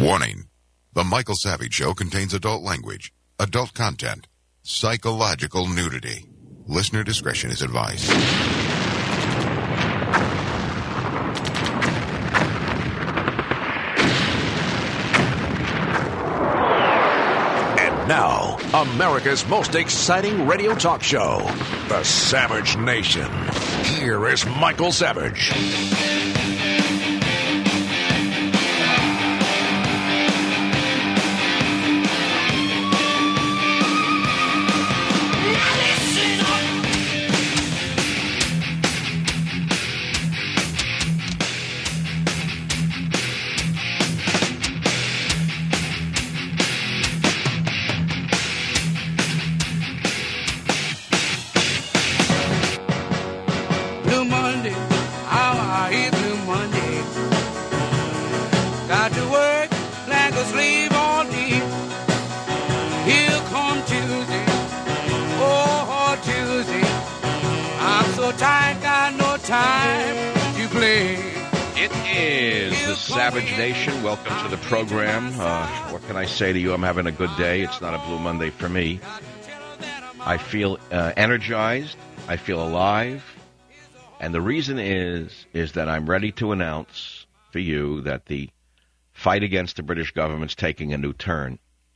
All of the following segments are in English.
Warning. The Michael Savage Show contains adult language, adult content, psychological nudity. Listener discretion is advised. And now, America's most exciting radio talk show, The Savage Nation. Here is Michael Savage. Savage Nation, welcome to the program. What can I say to you? I'm having a good day. It's not a Blue Monday for me. I feel energized. I feel alive. And the reason is that I'm ready to announce for you that the fight against the British government's taking a new turn.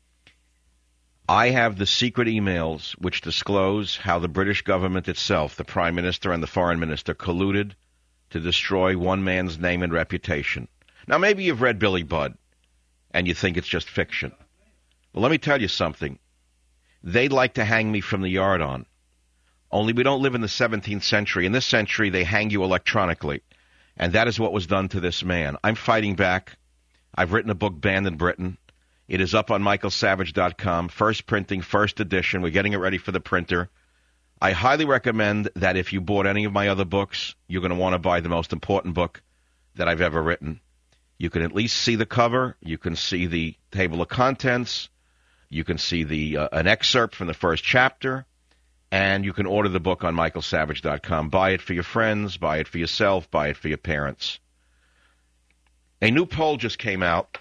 I have the secret emails which disclose how the British government itself, the Prime Minister and the Foreign Minister, colluded to destroy one man's name and reputation. Now, maybe you've read Billy Budd, and you think it's just fiction. Well, let me tell you something. They'd like to hang me from the yard on. Only we don't live in the 17th century. In this century, they hang you electronically. And that is what was done to this man. I'm fighting back. I've written a book, Banned in Britain. It is up on michaelsavage.com. First printing, first edition. We're getting it ready for the printer. I highly recommend that if you bought any of my other books, you're going to want to buy the most important book that I've ever written. You can at least see the cover. You can see the table of contents. You can see an excerpt from the first chapter. And you can order the book on michaelsavage.com. Buy it for your friends. Buy it for yourself. Buy it for your parents. A new poll just came out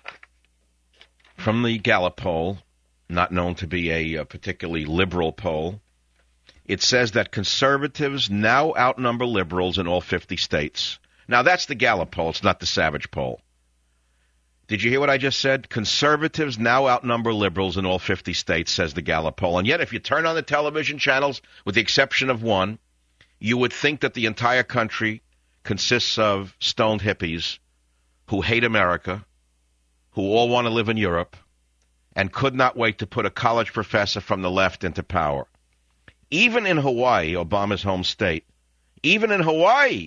from the Gallup poll, not known to be a particularly liberal poll. It says that conservatives now outnumber liberals in all 50 states. Now, that's the Gallup poll. It's not the Savage poll. Did you hear what I just said? Conservatives now outnumber liberals in all 50 states, says the Gallup poll. And yet, if you turn on the television channels, with the exception of one, you would think that the entire country consists of stoned hippies who hate America, who all want to live in Europe, and could not wait to put a college professor from the left into power. Even in Hawaii, Obama's home state, even in Hawaii,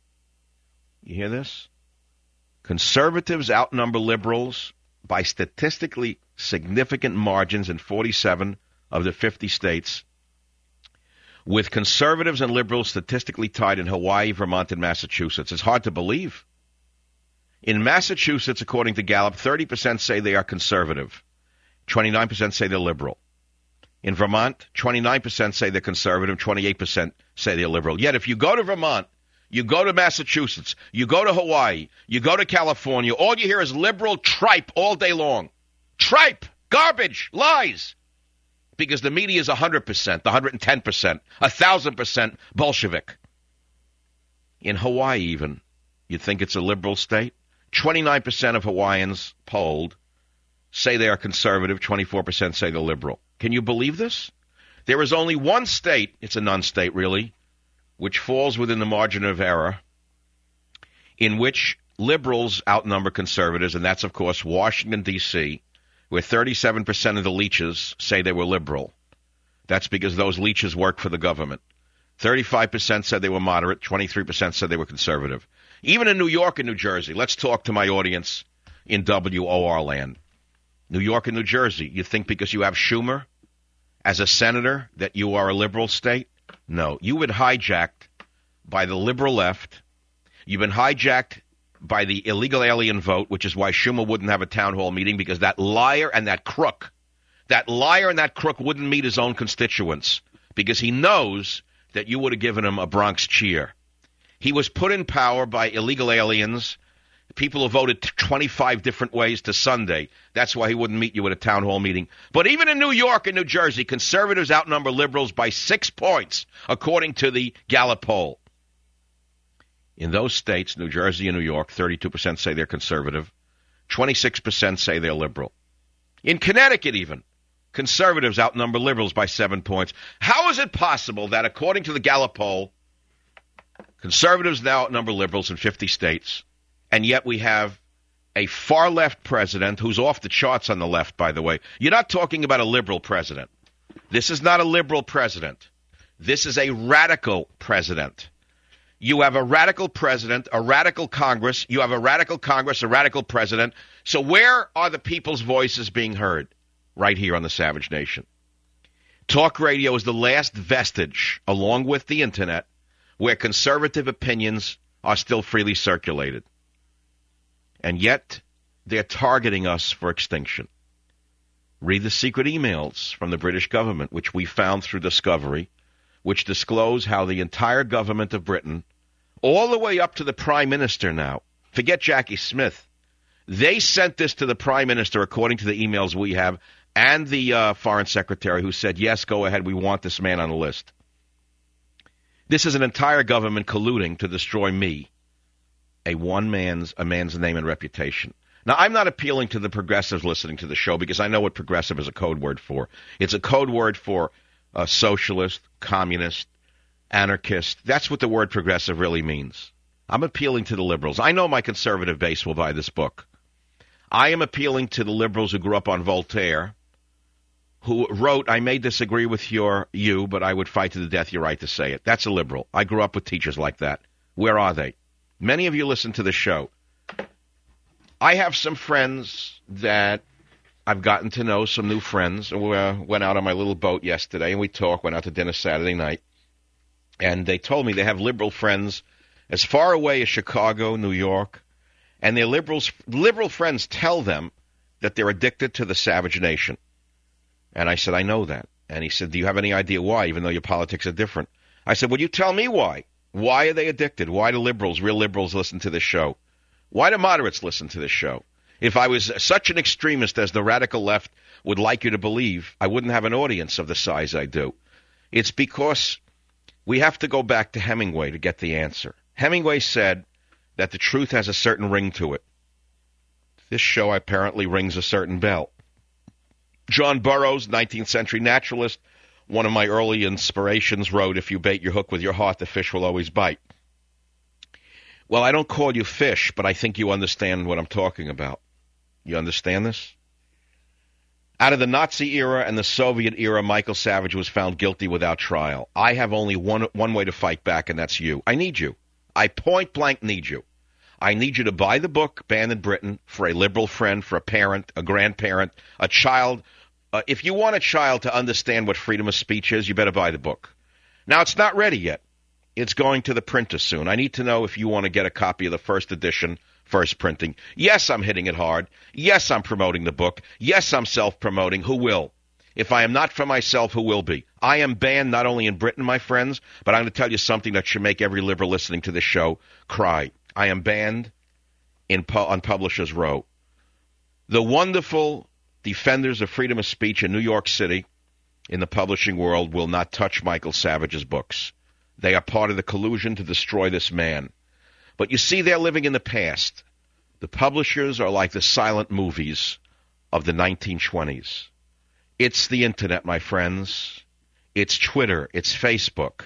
you hear this? Conservatives outnumber liberals by statistically significant margins in 47 of the 50 states, with conservatives and liberals statistically tied in Hawaii, Vermont, and Massachusetts. It's hard to believe. In Massachusetts, according to Gallup, 30% say they are conservative. 29% say they're liberal. In Vermont, 29% say they're conservative. 28% say they're liberal. Yet if you go to Vermont, you go to Massachusetts, you go to Hawaii, you go to California, all you hear is liberal tripe all day long. Tripe, garbage, lies. Because the media is 100%, 110%, 1,000% Bolshevik. In Hawaii even, you'd think it's a liberal state. 29% of Hawaiians polled say they are conservative, 24% say they're liberal. Can you believe this? There is only one state, it's a non-state really, which falls within the margin of error, in which liberals outnumber conservatives, and that's, of course, Washington, D.C., where 37% of the leeches say they were liberal. That's because those leeches work for the government. 35% said they were moderate, 23% said they were conservative. Even in New York and New Jersey, let's talk to my audience in WOR land. New York and New Jersey, you think because you have Schumer as a senator that you are a liberal state? No, you've been hijacked by the liberal left. You've been hijacked by the illegal alien vote, which is why Schumer wouldn't have a town hall meeting, because that liar and that crook wouldn't meet his own constituents because he knows that you would have given him a Bronx cheer. He was put in power by illegal aliens People who voted 25 different ways to Sunday. That's why he wouldn't meet you at a town hall meeting. But even in New York and New Jersey, conservatives outnumber liberals by 6 points, according to the Gallup poll. In those states, New Jersey and New York, 32% say they're conservative. 26% say they're liberal. In Connecticut even, conservatives outnumber liberals by 7 points. How is it possible that, according to the Gallup poll, conservatives now outnumber liberals in 50 states, and yet we have a far-left president who's off the charts on the left, by the way? You're not talking about a liberal president. This is not a liberal president. This is a radical president. You have a radical president, a radical Congress. You have a radical Congress, a radical president. So where are the people's voices being heard? Right here on the Savage Nation. Talk radio is the last vestige, along with the Internet, where conservative opinions are still freely circulated. And yet, they're targeting us for extinction. Read the secret emails from the British government, which we found through discovery, which disclose how the entire government of Britain, all the way up to the Prime Minister now, forget Jackie Smith, they sent this to the Prime Minister, according to the emails we have, and the Foreign Secretary, who said, yes, go ahead, we want this man on the list. This is an entire government colluding to destroy me, a man's name and reputation. Now, I'm not appealing to the progressives listening to the show because I know what progressive is a code word for. It's a code word for socialist, communist, anarchist. That's what the word progressive really means. I'm appealing to the liberals. I know my conservative base will buy this book. I am appealing to the liberals who grew up on Voltaire, who wrote, I may disagree with you, but I would fight to the death your right to say it. That's a liberal. I grew up with teachers like that. Where are they? Many of you listen to the show. I have some friends that I've gotten to know, some new friends. We went out on my little boat yesterday, and we talked, went out to dinner Saturday night. And they told me they have liberal friends as far away as Chicago, New York, and their liberal friends tell them that they're addicted to the Savage Nation. And I said, I know that. And he said, do you have any idea why, even though your politics are different? I said, well, you tell me why. Why are they addicted? Why do liberals, real liberals, listen to this show? Why do moderates listen to this show? If I was such an extremist as the radical left would like you to believe, I wouldn't have an audience of the size I do. It's because we have to go back to Hemingway to get the answer. Hemingway said that the truth has a certain ring to it. This show apparently rings a certain bell. John Burroughs, 19th century naturalist, one of my early inspirations, wrote, if you bait your hook with your heart, the fish will always bite. Well, I don't call you fish, but I think you understand what I'm talking about. You understand this? Out of the Nazi era and the Soviet era, Michael Savage was found guilty without trial. I have only one way to fight back, and that's you. I need you. I point blank need you. I need you to buy the book, Banned in Britain, for a liberal friend, for a parent, a grandparent, a child. If you want a child to understand what freedom of speech is, you better buy the book. Now, it's not ready yet. It's going to the printer soon. I need to know if you want to get a copy of the first edition, first printing. Yes, I'm hitting it hard. Yes, I'm promoting the book. Yes, I'm self-promoting. Who will? If I am not for myself, who will be? I am banned not only in Britain, my friends, but I'm going to tell you something that should make every liberal listening to this show cry. I am banned on Publishers Row. The wonderful defenders of freedom of speech in New York City, in the publishing world, will not touch Michael Savage's books. They are part of the collusion to destroy this man. But you see, they're living in the past. The publishers are like the silent movies of the 1920s. It's the Internet, my friends. It's Twitter. It's Facebook.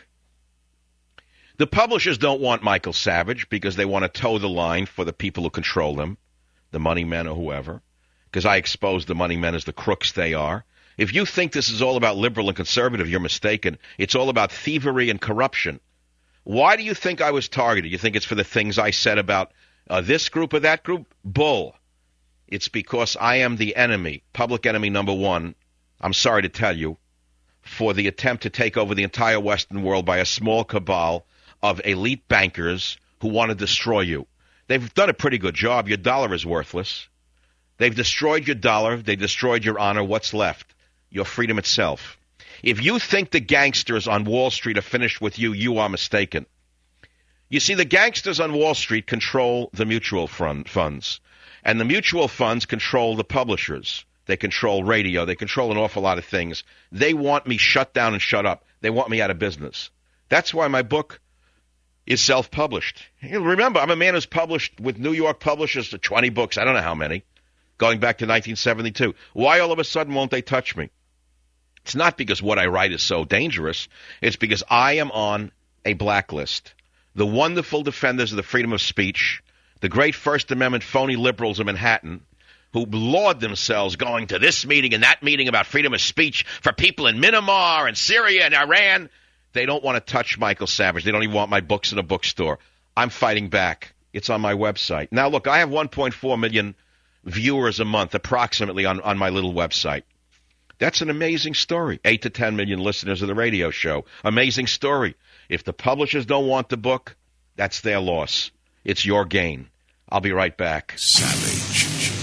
The publishers don't want Michael Savage because they want to toe the line for the people who control them, the money men or whoever, because I expose the money men as the crooks they are. If you think this is all about liberal and conservative, you're mistaken. It's all about thievery and corruption. Why do you think I was targeted? You think it's for the things I said about this group or that group? Bull. It's because I am the enemy, public enemy number one, I'm sorry to tell you, for the attempt to take over the entire Western world by a small cabal of elite bankers who want to destroy you. They've done a pretty good job. Your dollar is worthless. They've destroyed your dollar. They destroyed your honor. What's left? Your freedom itself. If you think the gangsters on Wall Street are finished with you, you are mistaken. You see, the gangsters on Wall Street control the mutual funds, and the mutual funds control the publishers. They control radio. They control an awful lot of things. They want me shut down and shut up. They want me out of business. That's why my book is self-published. Remember, I'm a man who's published with New York publishers 20 books. I don't know how many, going back to 1972. Why all of a sudden won't they touch me? It's not because what I write is so dangerous. It's because I am on a blacklist. The wonderful defenders of the freedom of speech, the great First Amendment phony liberals of Manhattan, who laud themselves going to this meeting and that meeting about freedom of speech for people in Myanmar and Syria and Iran, they don't want to touch Michael Savage. They don't even want my books in a bookstore. I'm fighting back. It's on my website. Now, look, I have 1.4 million viewers a month approximately on my little website. That's an amazing story. 8 to 10 million listeners of the radio show. Amazing story. If the publishers don't want the book, that's their loss. It's your gain. I'll be right back. Savage.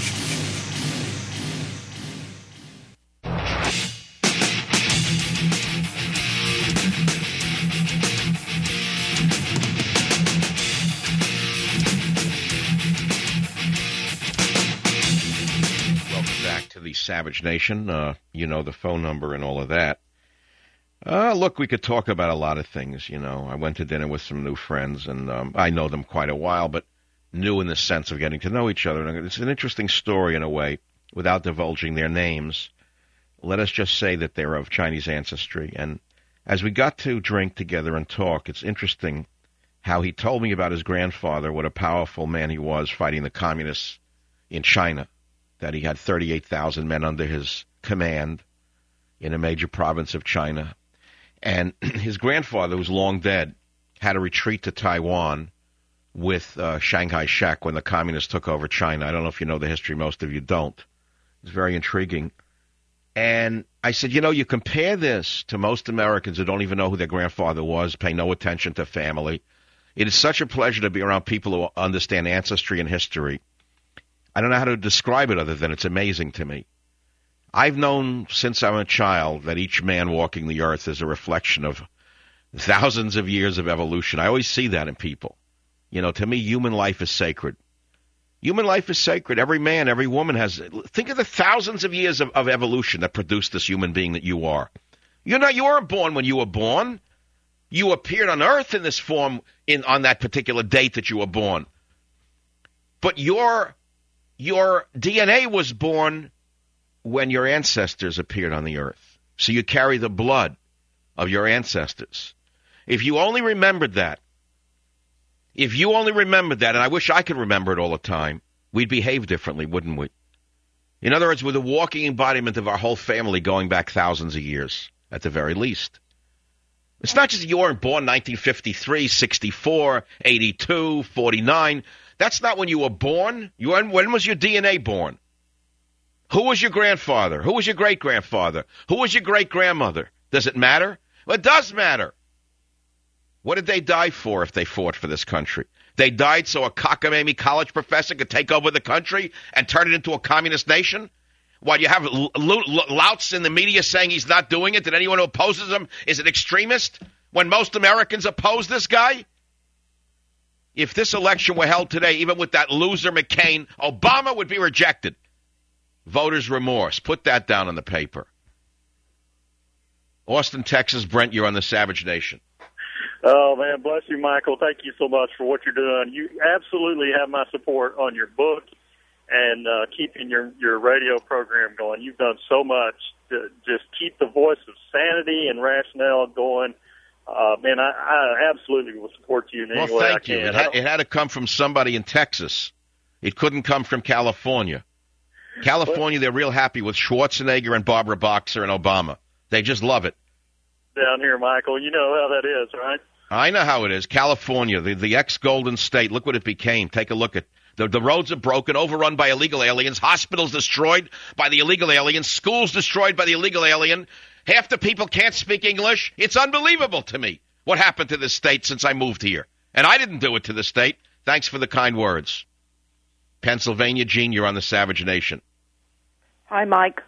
The Savage Nation, you know the phone number and all of that. Look, we could talk about a lot of things, you know. I went to dinner with some new friends, and I know them quite a while, but new in the sense of getting to know each other. And it's an interesting story in a way, without divulging their names. Let us just say that they're of Chinese ancestry. And as we got to drink together and talk, it's interesting how he told me about his grandfather, what a powerful man he was fighting the communists in China, that he had 38,000 men under his command in a major province of China. And his grandfather, who's long dead, had a retreat to Taiwan with Chiang Kai-shek when the communists took over China. I don't know if you know the history. Most of you don't. It's very intriguing. And I said, you know, you compare this to most Americans who don't even know who their grandfather was, pay no attention to family. It is such a pleasure to be around people who understand ancestry and history. I don't know how to describe it other than it's amazing to me. I've known since I'm a child that each man walking the earth is a reflection of thousands of years of evolution. I always see that in people. You know, to me, human life is sacred. Human life is sacred. Every man, every woman has... Think of the thousands of years of evolution that produced this human being that you are. You weren't born when you were born. You appeared on earth in this form on that particular date that you were born. But your DNA was born when your ancestors appeared on the earth. So you carry the blood of your ancestors. If you only remembered that, and I wish I could remember it all the time, we'd behave differently, wouldn't we? In other words, we're the walking embodiment of our whole family going back thousands of years, at the very least. It's not just you weren't born 1953, 64, 82, 49. That's not when you were born. When was your DNA born? Who was your grandfather? Who was your great-grandfather? Who was your great-grandmother? Does it matter? Well, it does matter. What did they die for if they fought for this country? They died so a cockamamie college professor could take over the country and turn it into a communist nation? While you have louts in the media saying he's not doing it, that anyone who opposes him is an extremist, when most Americans oppose this guy? If this election were held today, even with that loser McCain, Obama would be rejected. Voters' remorse. Put that down on the paper. Austin, Texas. Brent, you're on the Savage Nation. Oh, man, bless you, Michael. Thank you so much for what you're doing. You absolutely have my support on your book and keeping your radio program going. You've done so much to just keep the voice of sanity and rationale going. Man, I absolutely will support you in any way I can. It had to come from somebody in Texas. It couldn't come from California. California, they're real happy with Schwarzenegger and Barbara Boxer and Obama. They just love it. Down here, Michael, you know how that is, right? I know how it is. California, the ex-Golden State, look what it became. Take a look at the roads are broken, overrun by illegal aliens, hospitals destroyed by the illegal aliens, schools destroyed by the illegal alien. Half the people can't speak English. It's unbelievable to me what happened to this state since I moved here. And I didn't do it to the state. Thanks for the kind words. Pennsylvania, Gene, you're on the Savage Nation. Hi, Mike.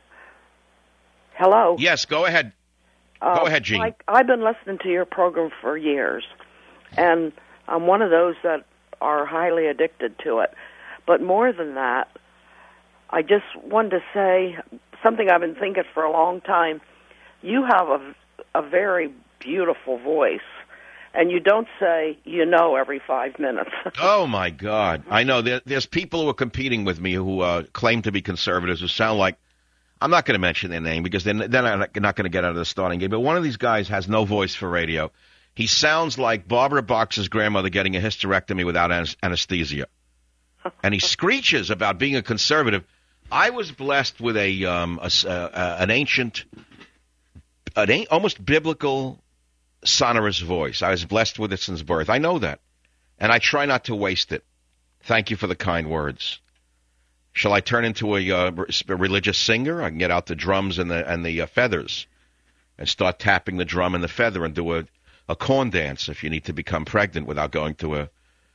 Hello. Yes, go ahead. Go ahead, Gene. Mike, I've been listening to your program for years, and I'm one of those that are highly addicted to it. But more than that, I just wanted to say something I've been thinking for a long time. You have a very beautiful voice, and you don't say every 5 minutes. Oh, my God. I know. There's people who are competing with me who claim to be conservatives who sound like, I'm not going to mention their name because they're not going to get out of the starting gate, but one of these guys has no voice for radio. He sounds like Barbara Boxer's grandmother getting a hysterectomy without anesthesia. And he screeches about being a conservative. I was blessed with an ancient, almost biblical, sonorous voice. I was blessed with it since birth. I know that. And I try not to waste it. Thank you for the kind words. Shall I turn into a religious singer? I can get out the drums and the feathers and start tapping the drum and the feather and do a corn dance if you need to become pregnant without going to a...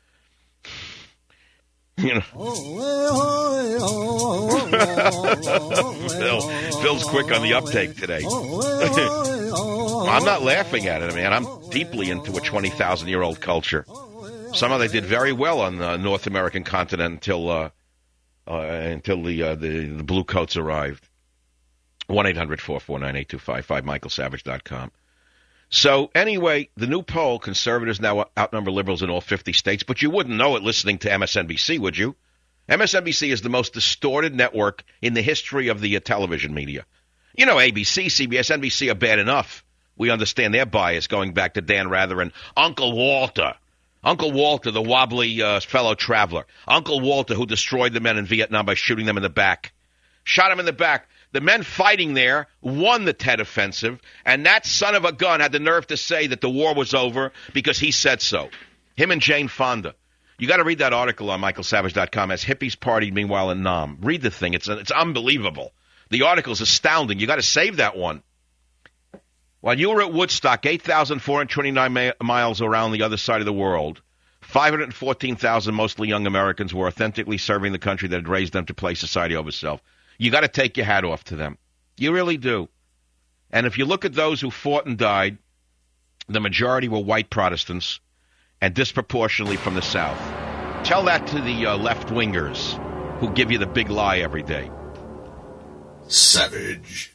Phil's quick on the uptake today. I'm not laughing at it, man. I'm deeply into a 20,000-year-old culture. Somehow they did very well on the North American continent until the blue coats arrived. 1-800-449-8255, michaelsavage.com. So, anyway, the new poll, conservatives now outnumber liberals in all 50 states, but you wouldn't know it listening to MSNBC, would you? MSNBC is the most distorted network in the history of the television media. You know, ABC, CBS, NBC are bad enough. We understand their bias going back to Dan Rather and Uncle Walter. Uncle Walter, the wobbly fellow traveler. Uncle Walter, who destroyed the men in Vietnam by shooting them in the back. Shot him in the back. The men fighting there won the Tet Offensive, and that son of a gun had the nerve to say that the war was over because he said so. Him and Jane Fonda. You got to read that article on michaelsavage.com as hippies partied meanwhile in Nam. Read the thing. It's unbelievable. The article's astounding. You got to save that one. While you were at Woodstock, 8,429 miles around the other side of the world, 514,000 mostly young Americans were authentically serving the country that had raised them to place society over self. You got to take your hat off to them. You really do. And if you look at those who fought and died, the majority were white Protestants and disproportionately from the South. Tell that to the left-wingers who give you the big lie every day. Savage.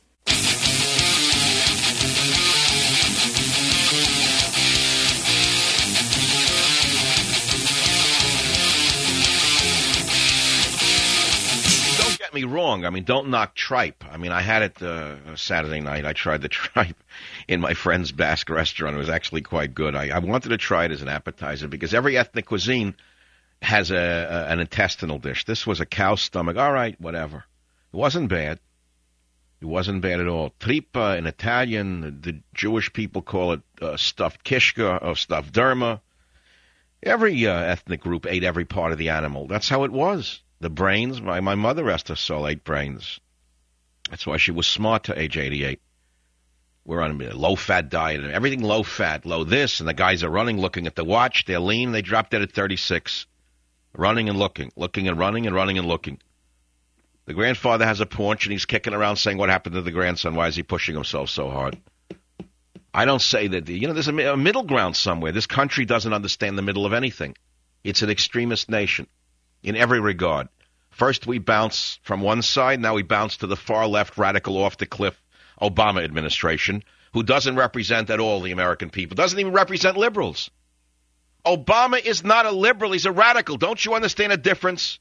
Me wrong. I mean, don't knock tripe. I mean, I had it Saturday night. I tried the tripe in my friend's Basque restaurant. It was actually quite good. I wanted to try it as an appetizer because every ethnic cuisine has an intestinal dish. This was a cow stomach. All right, whatever. It wasn't bad. It wasn't bad at all. Tripa in Italian, the Jewish people call it stuffed kishka or stuffed derma. Every ethnic group ate every part of the animal. That's how it was. The brains, my mother, rest her soul, ate brains. That's why she was smart to age 88. We're on a low-fat diet, and everything low-fat, low this, and the guys are running, looking at the watch. They're lean. They dropped dead at 36. Running and looking and running and running and looking. The grandfather has a paunch, and he's kicking around saying, what happened to the grandson? Why is he pushing himself so hard? I don't say that. There's a middle ground somewhere. This country doesn't understand the middle of anything. It's an extremist nation. In every regard. First we bounce from one side, now we bounce to the far left radical off-the-cliff Obama administration, who doesn't represent at all the American people, doesn't even represent liberals. Obama is not a liberal, he's a radical. Don't you understand the difference?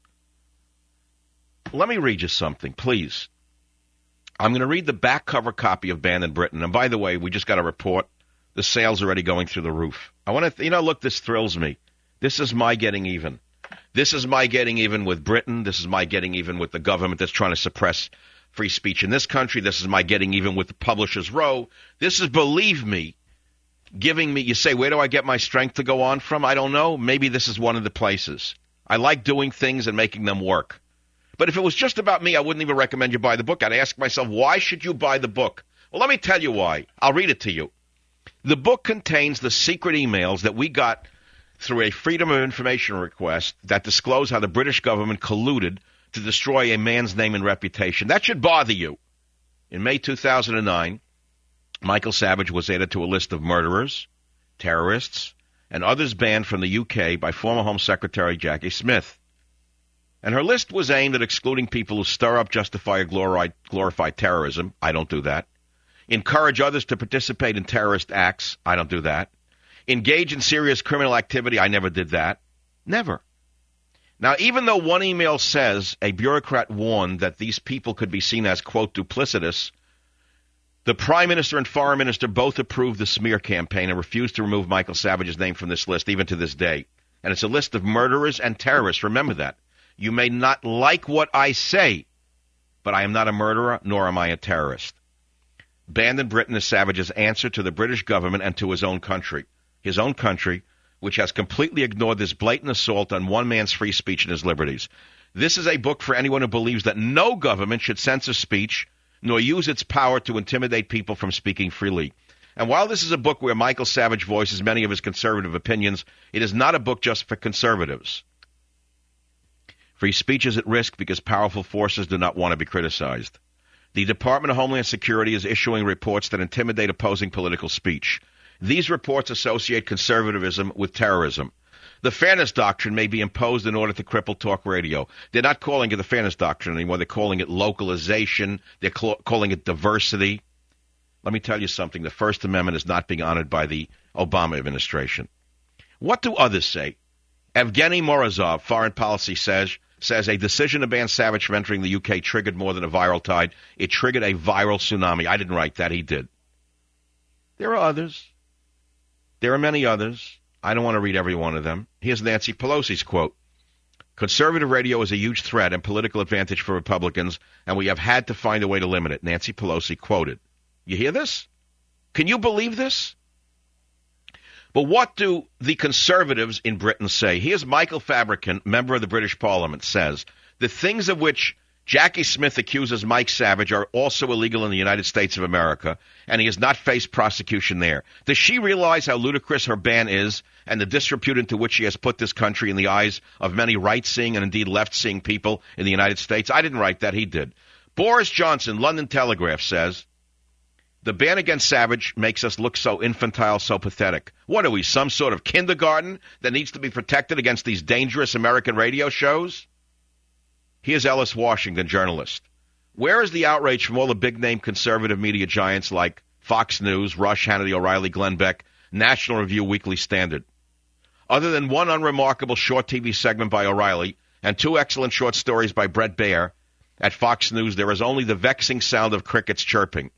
Let me read you something, please. I'm going to read the back cover copy of Banned in Britain. And by the way, we just got a report. The sales are already going through the roof. I want to, look, this thrills me. This is my getting even. This is my getting even with Britain. This is my getting even with the government that's trying to suppress free speech in this country. This is my getting even with the Publishers Row. This is, believe me, giving me, you say, where do I get my strength to go on from? I don't know. Maybe this is one of the places. I like doing things and making them work. But if it was just about me, I wouldn't even recommend you buy the book. I'd ask myself, why should you buy the book? Well, let me tell you why. I'll read it to you. The book contains the secret emails that we got through a Freedom of Information request that disclose how the British government colluded to destroy a man's name and reputation. That should bother you. In May 2009, Michael Savage was added to a list of murderers, terrorists, and others banned from the UK by former Home Secretary Jackie Smith. And her list was aimed at excluding people who stir up, justify, or glorify terrorism. I don't do that. Encourage others to participate in terrorist acts. I don't do that. Engage in serious criminal activity. I never did that. Never. Now, even though one email says a bureaucrat warned that these people could be seen as, quote, duplicitous, the Prime Minister and Foreign Minister both approved the smear campaign and refused to remove Michael Savage's name from this list, even to this day. And it's a list of murderers and terrorists. Remember that. You may not like what I say, but I am not a murderer, nor am I a terrorist. Banned in Britain is Savage's answer to the British government and to his own country. His own country, which has completely ignored this blatant assault on one man's free speech and his liberties. This is a book for anyone who believes that no government should censor speech, nor use its power to intimidate people from speaking freely. And while this is a book where Michael Savage voices many of his conservative opinions, it is not a book just for conservatives. Free speech is at risk because powerful forces do not want to be criticized. The Department of Homeland Security is issuing reports that intimidate opposing political speech. These reports associate conservatism with terrorism. The Fairness Doctrine may be imposed in order to cripple talk radio. They're not calling it the Fairness Doctrine anymore. They're calling it localization. They're calling it diversity. Let me tell you something. The First Amendment is not being honored by the Obama administration. What do others say? Evgeny Morozov, Foreign Policy, says a decision to ban Savage from entering the UK triggered more than a viral tide. It triggered a viral tsunami. I didn't write that. He did. There are others. There are many others. I don't want to read every one of them. Here's Nancy Pelosi's quote. Conservative radio is a huge threat and political advantage for Republicans, and we have had to find a way to limit it. Nancy Pelosi quoted. You hear this? Can you believe this? But what do the conservatives in Britain say? Here's Michael Fabricant, member of the British Parliament, says, the things of which Jackie Smith accuses Mike Savage are also illegal in the United States of America, and he has not faced prosecution there. Does she realize how ludicrous her ban is and the disrepute into which she has put this country in the eyes of many right-seeing and indeed left-seeing people in the United States? I didn't write that. He did. Boris Johnson, London Telegraph, says, the ban against Savage makes us look so infantile, so pathetic. What are we, some sort of kindergarten that needs to be protected against these dangerous American radio shows? Here's Ellis Washington, journalist. Where is the outrage from all the big-name conservative media giants like Fox News, Rush, Hannity, O'Reilly, Glenn Beck, National Review, Weekly Standard? Other than one unremarkable short TV segment by O'Reilly and two excellent short stories by Brett Baer at Fox News, there is only the vexing sound of crickets chirping.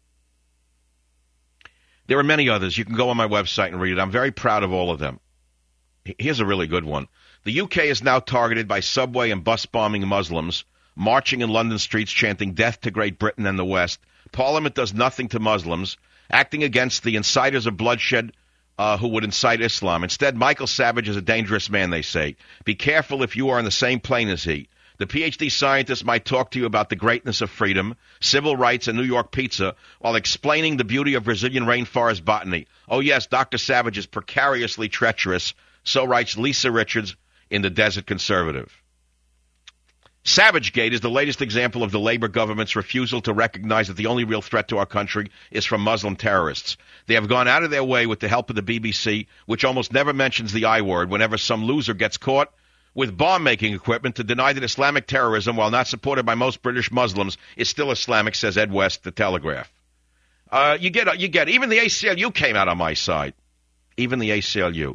There are many others. You can go on my website and read it. I'm very proud of all of them. Here's a really good one. The UK is now targeted by subway and bus bombing Muslims, marching in London streets chanting death to Great Britain and the West. Parliament does nothing to Muslims, acting against the inciters of bloodshed who would incite Islam. Instead, Michael Savage is a dangerous man, they say. Be careful if you are on the same plane as he. The PhD scientist might talk to you about the greatness of freedom, civil rights, and New York pizza while explaining the beauty of Brazilian rainforest botany. Oh, yes, Dr. Savage is precariously treacherous, so writes Lisa Richards in the Desert Conservative. SavageGate is the latest example of the Labour government's refusal to recognize that the only real threat to our country is from Muslim terrorists. They have gone out of their way with the help of the BBC, which almost never mentions the I word whenever some loser gets caught with bomb-making equipment, to deny that Islamic terrorism, while not supported by most British Muslims, is still Islamic, says Ed West, The Telegraph. You get. Even the ACLU came out on my side. Even the ACLU.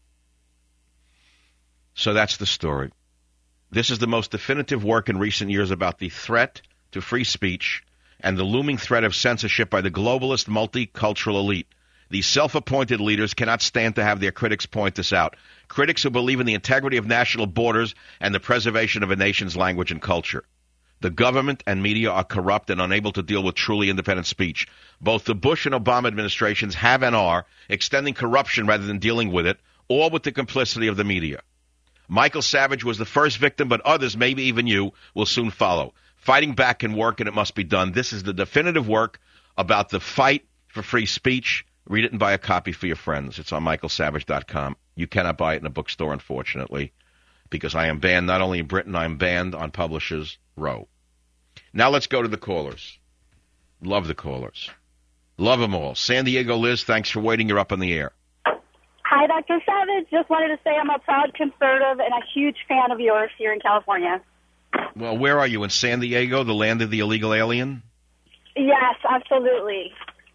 So that's the story. This is the most definitive work in recent years about the threat to free speech and the looming threat of censorship by the globalist multicultural elite. These self-appointed leaders cannot stand to have their critics point this out. Critics who believe in the integrity of national borders and the preservation of a nation's language and culture. The government and media are corrupt and unable to deal with truly independent speech. Both the Bush and Obama administrations have and are extending corruption rather than dealing with it, all with the complicity of the media. Michael Savage was the first victim, but others, maybe even you, will soon follow. Fighting back can work, and it must be done. This is the definitive work about the fight for free speech. Read it and buy a copy for your friends. It's on michaelsavage.com. You cannot buy it in a bookstore, unfortunately, because I am banned not only in Britain, I am banned on Publishers Row. Now let's go to the callers. Love the callers. Love them all. San Diego Liz, thanks for waiting. You're up on the air. Hi, Dr. Savage. Just wanted to say I'm a proud conservative and a huge fan of yours here in California. Well, where are you, in San Diego, the land of the illegal alien? Yes, absolutely.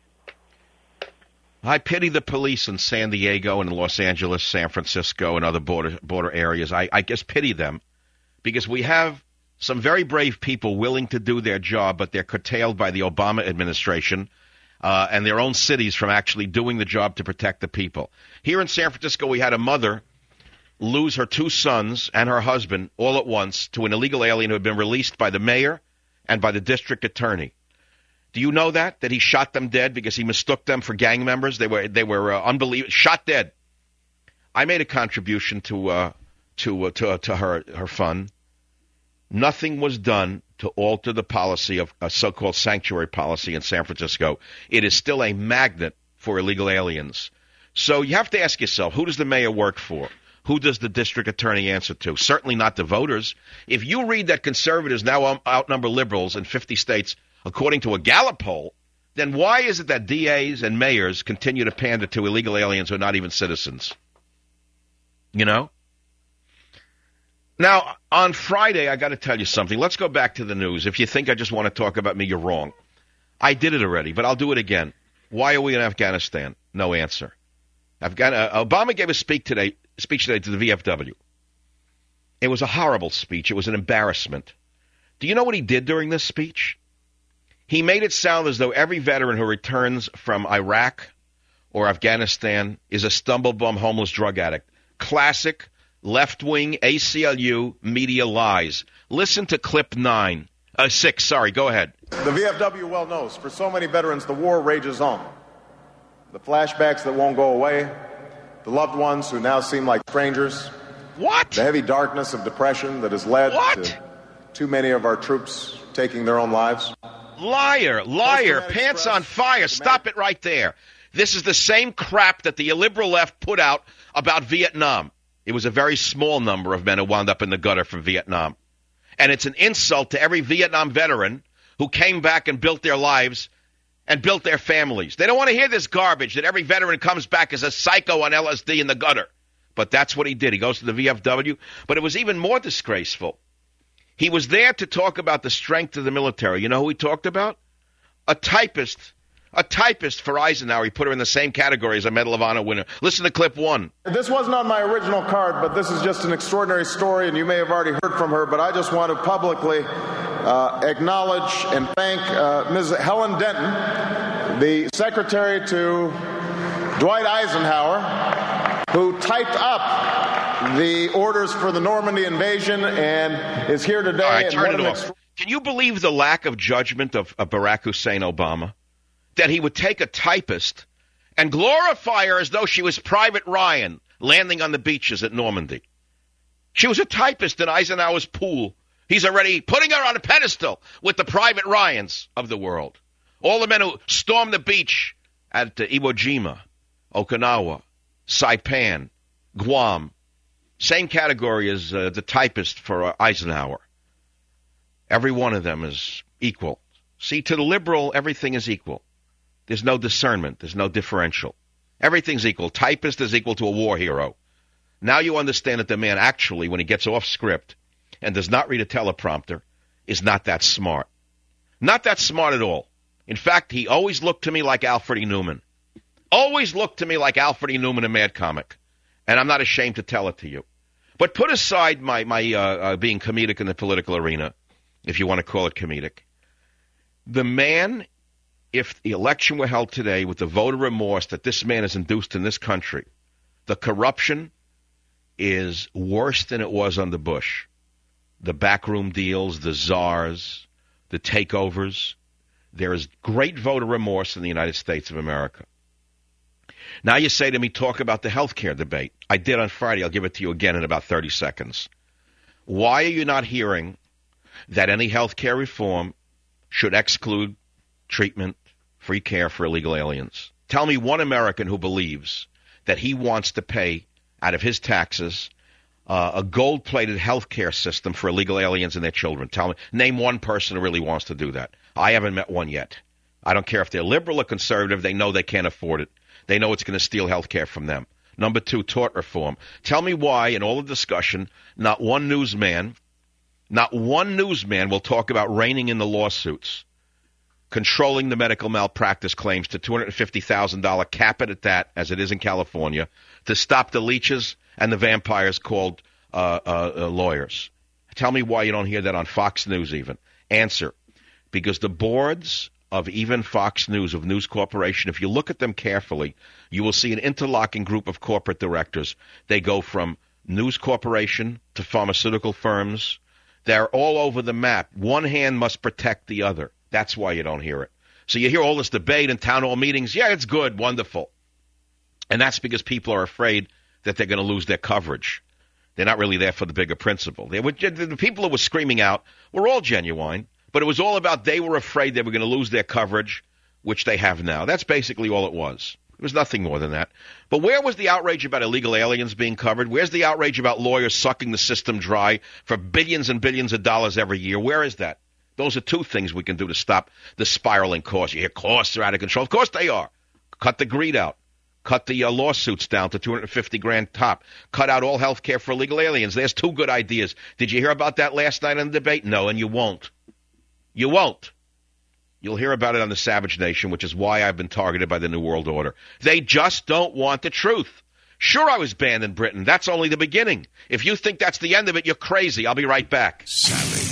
I pity the police in San Diego and Los Angeles, San Francisco, and other border areas. I just pity them because we have some very brave people willing to do their job, but they're curtailed by the Obama administration and their own cities from actually doing the job to protect the people. Here in San Francisco, we had a mother lose her 2 sons and her husband all at once to an illegal alien who had been released by the mayor and by the district attorney. Do you know that he shot them dead because he mistook them for gang members? They were unbelievable, shot dead. I made a contribution to her fund. Nothing was done to alter the policy of a so-called sanctuary policy in San Francisco. It is still a magnet for illegal aliens. So you have to ask yourself, who does the mayor work for? Who does the district attorney answer to? Certainly not the voters. If you read that conservatives now outnumber liberals in 50 states, according to a Gallup poll, then why is it that DAs and mayors continue to pander to illegal aliens who are not even citizens? You know? Now, on Friday, I got to tell you something. Let's go back to the news. If you think I just want to talk about me, you're wrong. I did it already, but I'll do it again. Why are we in Afghanistan? No answer. Obama gave a speech today to the VFW. It was a horrible speech. It was an embarrassment. Do you know what he did during this speech? He made it sound as though every veteran who returns from Iraq or Afghanistan is a stumble-bum homeless drug addict. Classic left-wing ACLU media lies. Listen to clip 6. Sorry, go ahead. The VFW well knows, for so many veterans, the war rages on. The flashbacks that won't go away, the loved ones who now seem like strangers. What? The heavy darkness of depression that has led to too many of our troops taking their own lives. Liar, pants on fire. Stop it right there. This is the same crap that the illiberal left put out about Vietnam. It was a very small number of men who wound up in the gutter from Vietnam. And it's an insult to every Vietnam veteran who came back and built their lives and built their families. They don't want to hear this garbage that every veteran comes back as a psycho on LSD in the gutter. But that's what he did. He goes to the VFW. But it was even more disgraceful. He was there to talk about the strength of the military. You know who he talked about? A typist for Eisenhower. He put her in the same category as a Medal of Honor winner. Listen to clip 1. This wasn't on my original card, but this is just an extraordinary story, and you may have already heard from her, but I just want to publicly acknowledge and thank Ms. Helen Denton, the secretary to Dwight Eisenhower, who typed up the orders for the Normandy invasion and is here today. All right, turn it off. Can you believe the lack of judgment of Barack Hussein Obama? That he would take a typist and glorify her as though she was Private Ryan landing on the beaches at Normandy. She was a typist in Eisenhower's pool. He's already putting her on a pedestal with the Private Ryans of the world. All the men who stormed the beach at Iwo Jima, Okinawa, Saipan, Guam. Same category as the typist for Eisenhower. Every one of them is equal. See, to the liberal, everything is equal. There's no discernment. There's no differential. Everything's equal. Typist is equal to a war hero. Now you understand that the man actually, when he gets off script and does not read a teleprompter, is not that smart. Not that smart at all. In fact, he always looked to me like Alfred E. Newman. Always looked to me like Alfred E. Newman in Mad Comic. And I'm not ashamed to tell it to you. But put aside my being comedic in the political arena, if you want to call it comedic. The man, if the election were held today with the voter remorse that this man has induced in this country, the corruption is worse than it was under Bush. The backroom deals, the czars, the takeovers. There is great voter remorse in the United States of America. Now you say to me, talk about the health care debate. I did on Friday. I'll give it to you again in about 30 seconds. Why are you not hearing that any health care reform should exclude treatment, free care for illegal aliens? Tell me one American who believes that he wants to pay out of his taxes a gold-plated health care system for illegal aliens and their children. Tell me, name one person who really wants to do that. I haven't met one yet. I don't care if they're liberal or conservative. They know they can't afford it. They know it's going to steal health care from them. Number 2, tort reform. Tell me why, in all the discussion, not one newsman will talk about reining in the lawsuits, controlling the medical malpractice claims to $250,000, cap it at that, as it is in California, to stop the leeches and the vampires called lawyers. Tell me why you don't hear that on Fox News even. Answer. Because the boards of even Fox News, of News Corporation, if you look at them carefully, you will see an interlocking group of corporate directors. They go from News Corporation to pharmaceutical firms. They're all over the map. One hand must protect the other. That's why you don't hear it. So you hear all this debate in town hall meetings. Yeah, it's good, wonderful. And that's because people are afraid that they're going to lose their coverage. They're not really there for the bigger principle. The people who were screaming out were all genuine, but it was all about they were afraid they were going to lose their coverage, which they have now. That's basically all it was. It was nothing more than that. But where was the outrage about illegal aliens being covered? Where's the outrage about lawyers sucking the system dry for billions and billions of dollars every year? Where is that? Those are 2 things we can do to stop the spiraling costs. You hear costs are out of control. Of course they are. Cut the greed out. Cut the lawsuits down to $250,000 top. Cut out all health care for illegal aliens. There's 2 good ideas. Did you hear about that last night in the debate? No, and you won't. You won't. You'll hear about it on the Savage Nation, which is why I've been targeted by the New World Order. They just don't want the truth. Sure, I was banned in Britain. That's only the beginning. If you think that's the end of it, you're crazy. I'll be right back. Savage.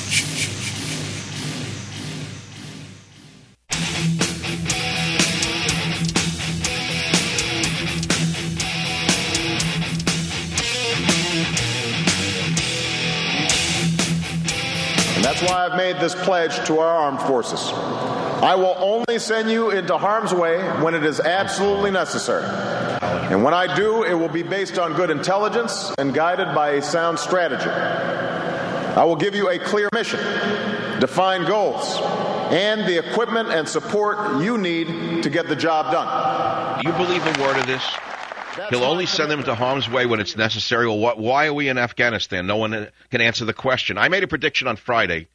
And that's why I've made this pledge to our armed forces. I will only send you into harm's way when it is absolutely necessary. And when I do, it will be based on good intelligence and guided by a sound strategy. I will give you a clear mission, define goals, and the equipment and support you need to get the job done. Do you believe a word of this? He'll only send them to harm's way when it's necessary. Well, why are we in Afghanistan? No one can answer the question. I made a prediction on Friday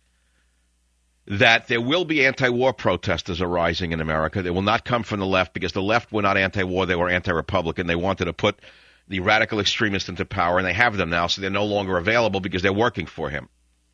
that there will be anti-war protesters arising in America. They will not come from the left because the left were not anti-war. They were anti-Republican. They wanted to put the radical extremists into power, and they have them now, so they're no longer available because they're working for him.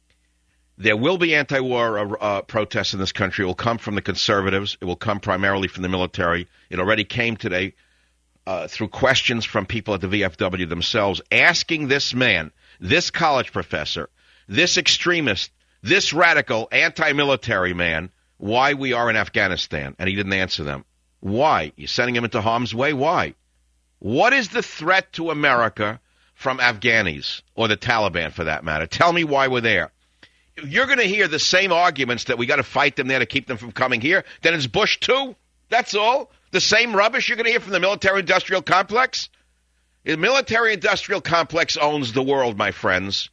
There will be anti-war protests in this country. It will come from the conservatives. It will come primarily from the military. It already came today. Through questions from people at the VFW themselves, asking this man, this college professor, this extremist, this radical anti-military man, why we are in Afghanistan, and he didn't answer them. Why? You're sending him into harm's way? Why? What is the threat to America from Afghanis, or the Taliban for that matter? Tell me why we're there. You're going to hear the same arguments that we got to fight them there to keep them from coming here. Then it's Bush too. That's all. The same rubbish you're going to hear from the military-industrial complex? The military-industrial complex owns the world, my friends.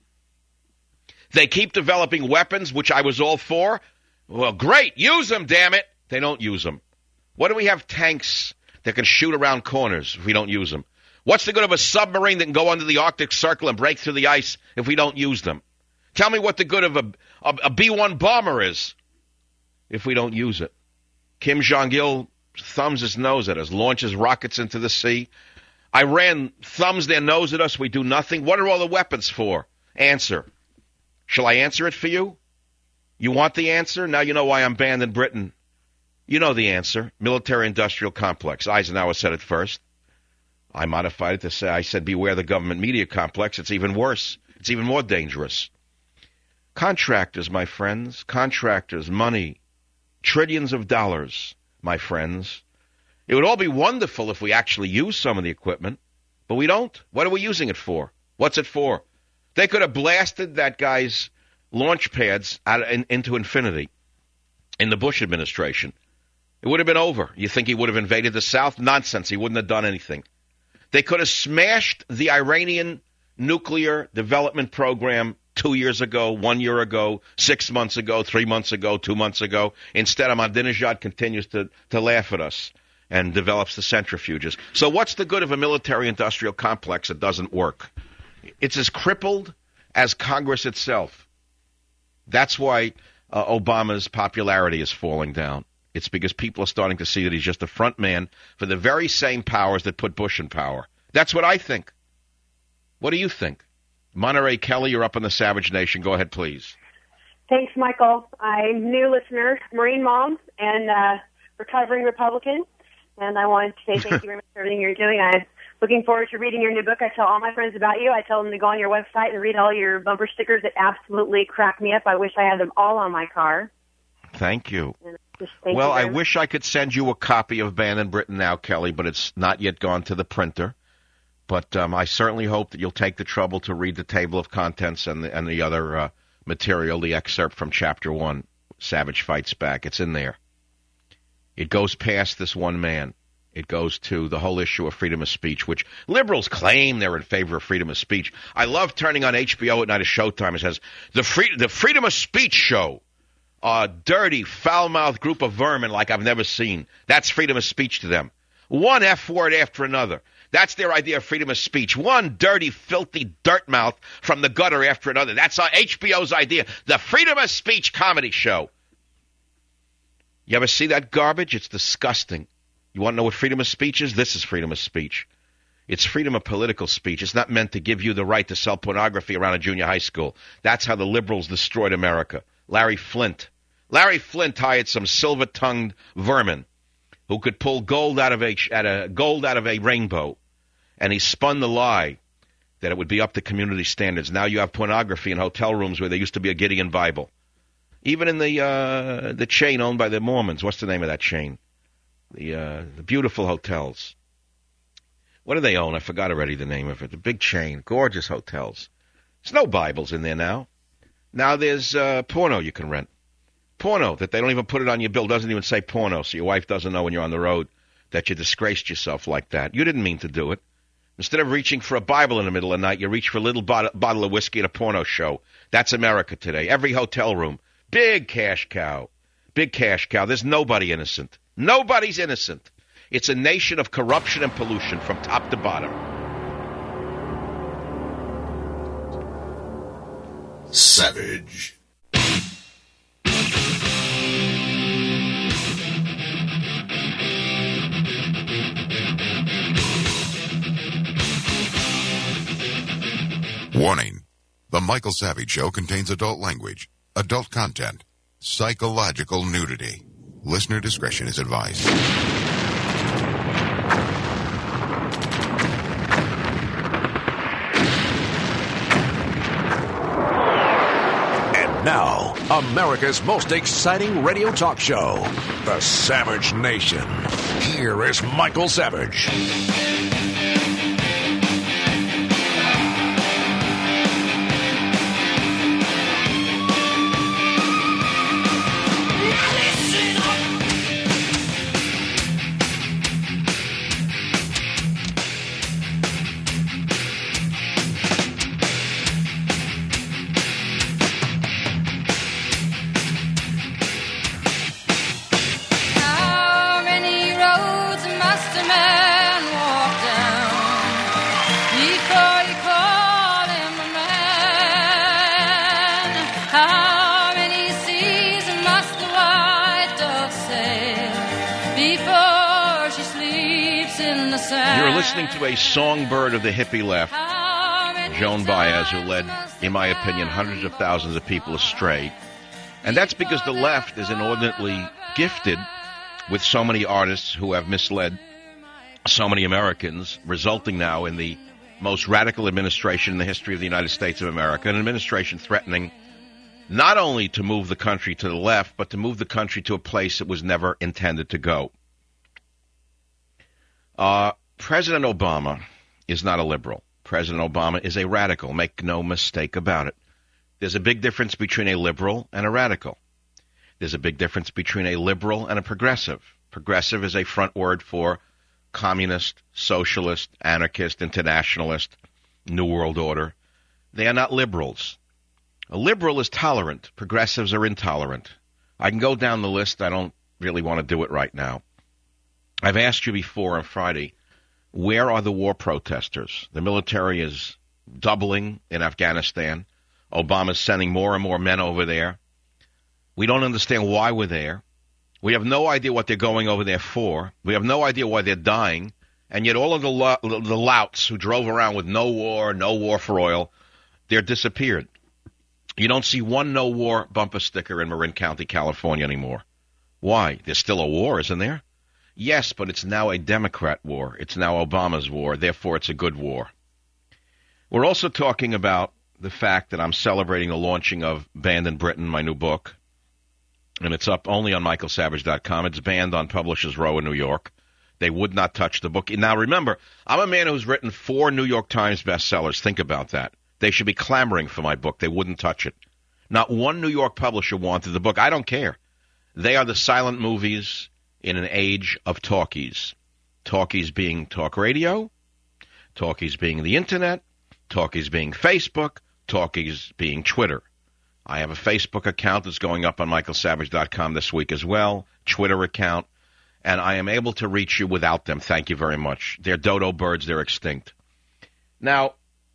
They keep developing weapons, which I was all for. Well, great. Use them, damn it. They don't use them. What do we have tanks that can shoot around corners if we don't use them? What's the good of a submarine that can go under the Arctic Circle and break through the ice if we don't use them? Tell me what the good of a B-1 bomber is if we don't use it. Kim Jong-il thumbs his nose at us, launches rockets into the sea. Iran thumbs their nose at us. We do nothing. What are all the weapons for? Answer. Shall I answer it for you? You want the answer? Now you know why I'm banned in Britain. You know the answer. Military-industrial complex. Eisenhower said it first. I modified it to say, I said, beware the government media complex. It's even worse. It's even more dangerous. Contractors, my friends. Contractors, money. Trillions of dollars. My friends. It would all be wonderful if we actually used some of the equipment, but we don't. What are we using it for? What's it for? They could have blasted that guy's launch pads into infinity in the Bush administration. It would have been over. You think he would have invaded the South? Nonsense. He wouldn't have done anything. They could have smashed the Iranian nuclear development program 2 years ago, 1 year ago, 6 months ago, 3 months ago, 2 months ago. Instead, Ahmadinejad continues to laugh at us and develops the centrifuges. So what's the good of a military-industrial complex that doesn't work? It's as crippled as Congress itself. That's why Obama's popularity is falling down. It's because people are starting to see that he's just a front man for the very same powers that put Bush in power. That's what I think. What do you think? Monterey Kelly, you're up on the Savage Nation. Go ahead, please. Thanks, Michael. I'm a new listener, Marine mom, and recovering Republican. And I wanted to say thank you very much for everything you're doing. I'm looking forward to reading your new book. I tell all my friends about you. I tell them to go on your website and read all your bumper stickers that absolutely crack me up. I wish I had them all on my car. Thank you. Thank well, you I very much. wish I could send you a copy of Bannon Britain Now, Kelly, but it's not yet gone to the printer. But I certainly hope that you'll take the trouble to read the table of contents and the other material, the excerpt from Chapter 1, Savage Fights Back. It's in there. It goes past this one man. It goes to the whole issue of freedom of speech, which liberals claim they're in favor of freedom of speech. I love turning on HBO at night at Showtime. It says, the freedom of speech show. A dirty, foul-mouthed group of vermin like I've never seen. That's freedom of speech to them. One F word after another. That's their idea of freedom of speech. One dirty, filthy dirt mouth from the gutter after another. That's HBO's idea. The freedom of speech comedy show. You ever see that garbage? It's disgusting. You want to know what freedom of speech is? This is freedom of speech. It's freedom of political speech. It's not meant to give you the right to sell pornography around a junior high school. That's how the liberals destroyed America. Larry Flint hired some silver-tongued vermin who could pull gold out of a rainbow, and he spun the lie that it would be up to community standards. Now you have pornography in hotel rooms where there used to be a Gideon Bible. Even in the chain owned by the Mormons. What's the name of that chain? The beautiful hotels. What do they own? I forgot already the name of it. The big chain. Gorgeous hotels. There's no Bibles in there now. Now there's porno you can rent. Porno that they don't even put it on your bill. Doesn't even say porno, so your wife doesn't know when you're on the road that you disgraced yourself like that. You didn't mean to do it. Instead of reaching for a Bible in the middle of the night, you reach for a little bottle of whiskey at a porno show. That's America today. Every hotel room. Big cash cow. Big cash cow. There's nobody innocent. Nobody's innocent. It's a nation of corruption and pollution from top to bottom. Savage. Warning. The Michael Savage Show contains adult language, adult content, psychological nudity. Listener discretion is advised. And now, America's most exciting radio talk show, The Savage Nation. Here is Michael Savage. Listening to a songbird of the hippie left, Joan Baez, who led, in my opinion, hundreds of thousands of people astray. And that's because the left is inordinately gifted with so many artists who have misled so many Americans, resulting now in the most radical administration in the history of the United States of America, an administration threatening not only to move the country to the left, but to move the country to a place it was never intended to go. President Obama is not a liberal. President Obama is a radical. Make no mistake about it. There's a big difference between a liberal and a radical. There's a big difference between a liberal and a progressive. Progressive is a front word for communist, socialist, anarchist, internationalist, New World Order. They are not liberals. A liberal is tolerant. Progressives are intolerant. I can go down the list. I don't really want to do it right now. I've asked you before on Friday, where are the war protesters? The military is doubling in Afghanistan. Obama's sending more and more men over there. We don't understand why we're there. We have no idea what they're going over there for. We have no idea why they're dying. And yet all of the louts who drove around with no war for oil, they're disappeared. You don't see one no war bumper sticker in Marin County, California anymore. Why? There's still a war, isn't there? Yes, but it's now a Democrat war. It's now Obama's war. Therefore, it's a good war. We're also talking about the fact that I'm celebrating the launching of Banned in Britain, my new book. And it's up only on michaelsavage.com. It's banned on Publishers Row in New York. They would not touch the book. Now, remember, I'm a man who's written 4 New York Times bestsellers. Think about that. They should be clamoring for my book. They wouldn't touch it. Not one New York publisher wanted the book. I don't care. They are the silent movies in an age of talkies. Talkies being talk radio, talkies being the Internet, talkies being Facebook, talkies being Twitter. I have a Facebook account that's going up on michaelsavage.com this week as well, Twitter account, and I am able to reach you without them. Thank you very much. They're dodo birds. They're extinct. Now,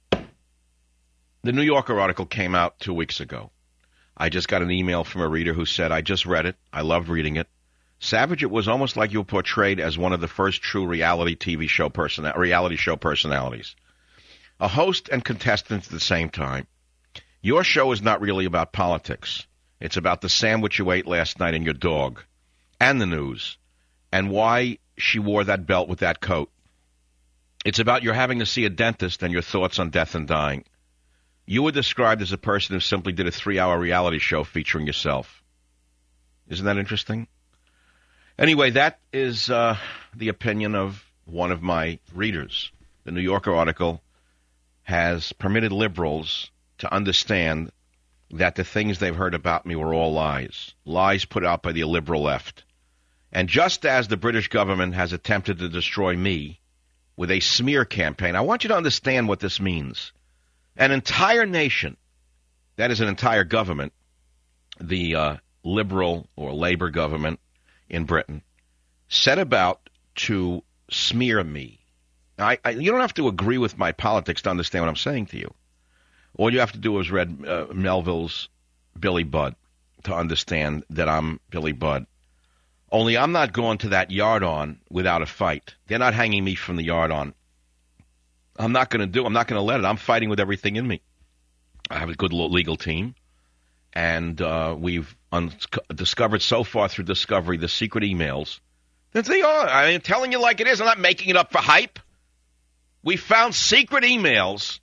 the New Yorker article came out 2 weeks ago. I just got an email from a reader who said, I just read it. I loved reading it. Savage, it was almost like you were portrayed as one of the first true reality show personalities. A host and contestant at the same time. Your show is not really about politics. It's about the sandwich you ate last night and your dog, and the news, and why she wore that belt with that coat. It's about your having to see a dentist and your thoughts on death and dying. You were described as a person who simply did a 3-hour reality show featuring yourself. Isn't that interesting? Anyway, that is the opinion of one of my readers. The New Yorker article has permitted liberals to understand that the things they've heard about me were all lies. Lies put out by the liberal left. And just as the British government has attempted to destroy me with a smear campaign, I want you to understand what this means. An entire nation, that is an entire government, the liberal or Labour government in Britain, set about to smear me. Now, you don't have to agree with my politics to understand what I'm saying to you. All you have to do is read Melville's Billy Budd to understand that I'm Billy Budd. Only I'm not going to that yard-on without a fight. They're not hanging me from the yard-on. I'm not going to let it. I'm fighting with everything in me. I have a good legal team, and we've discovered so far through discovery the secret emails. That they are. I'm telling you like it is. I'm not making it up for hype. We found secret emails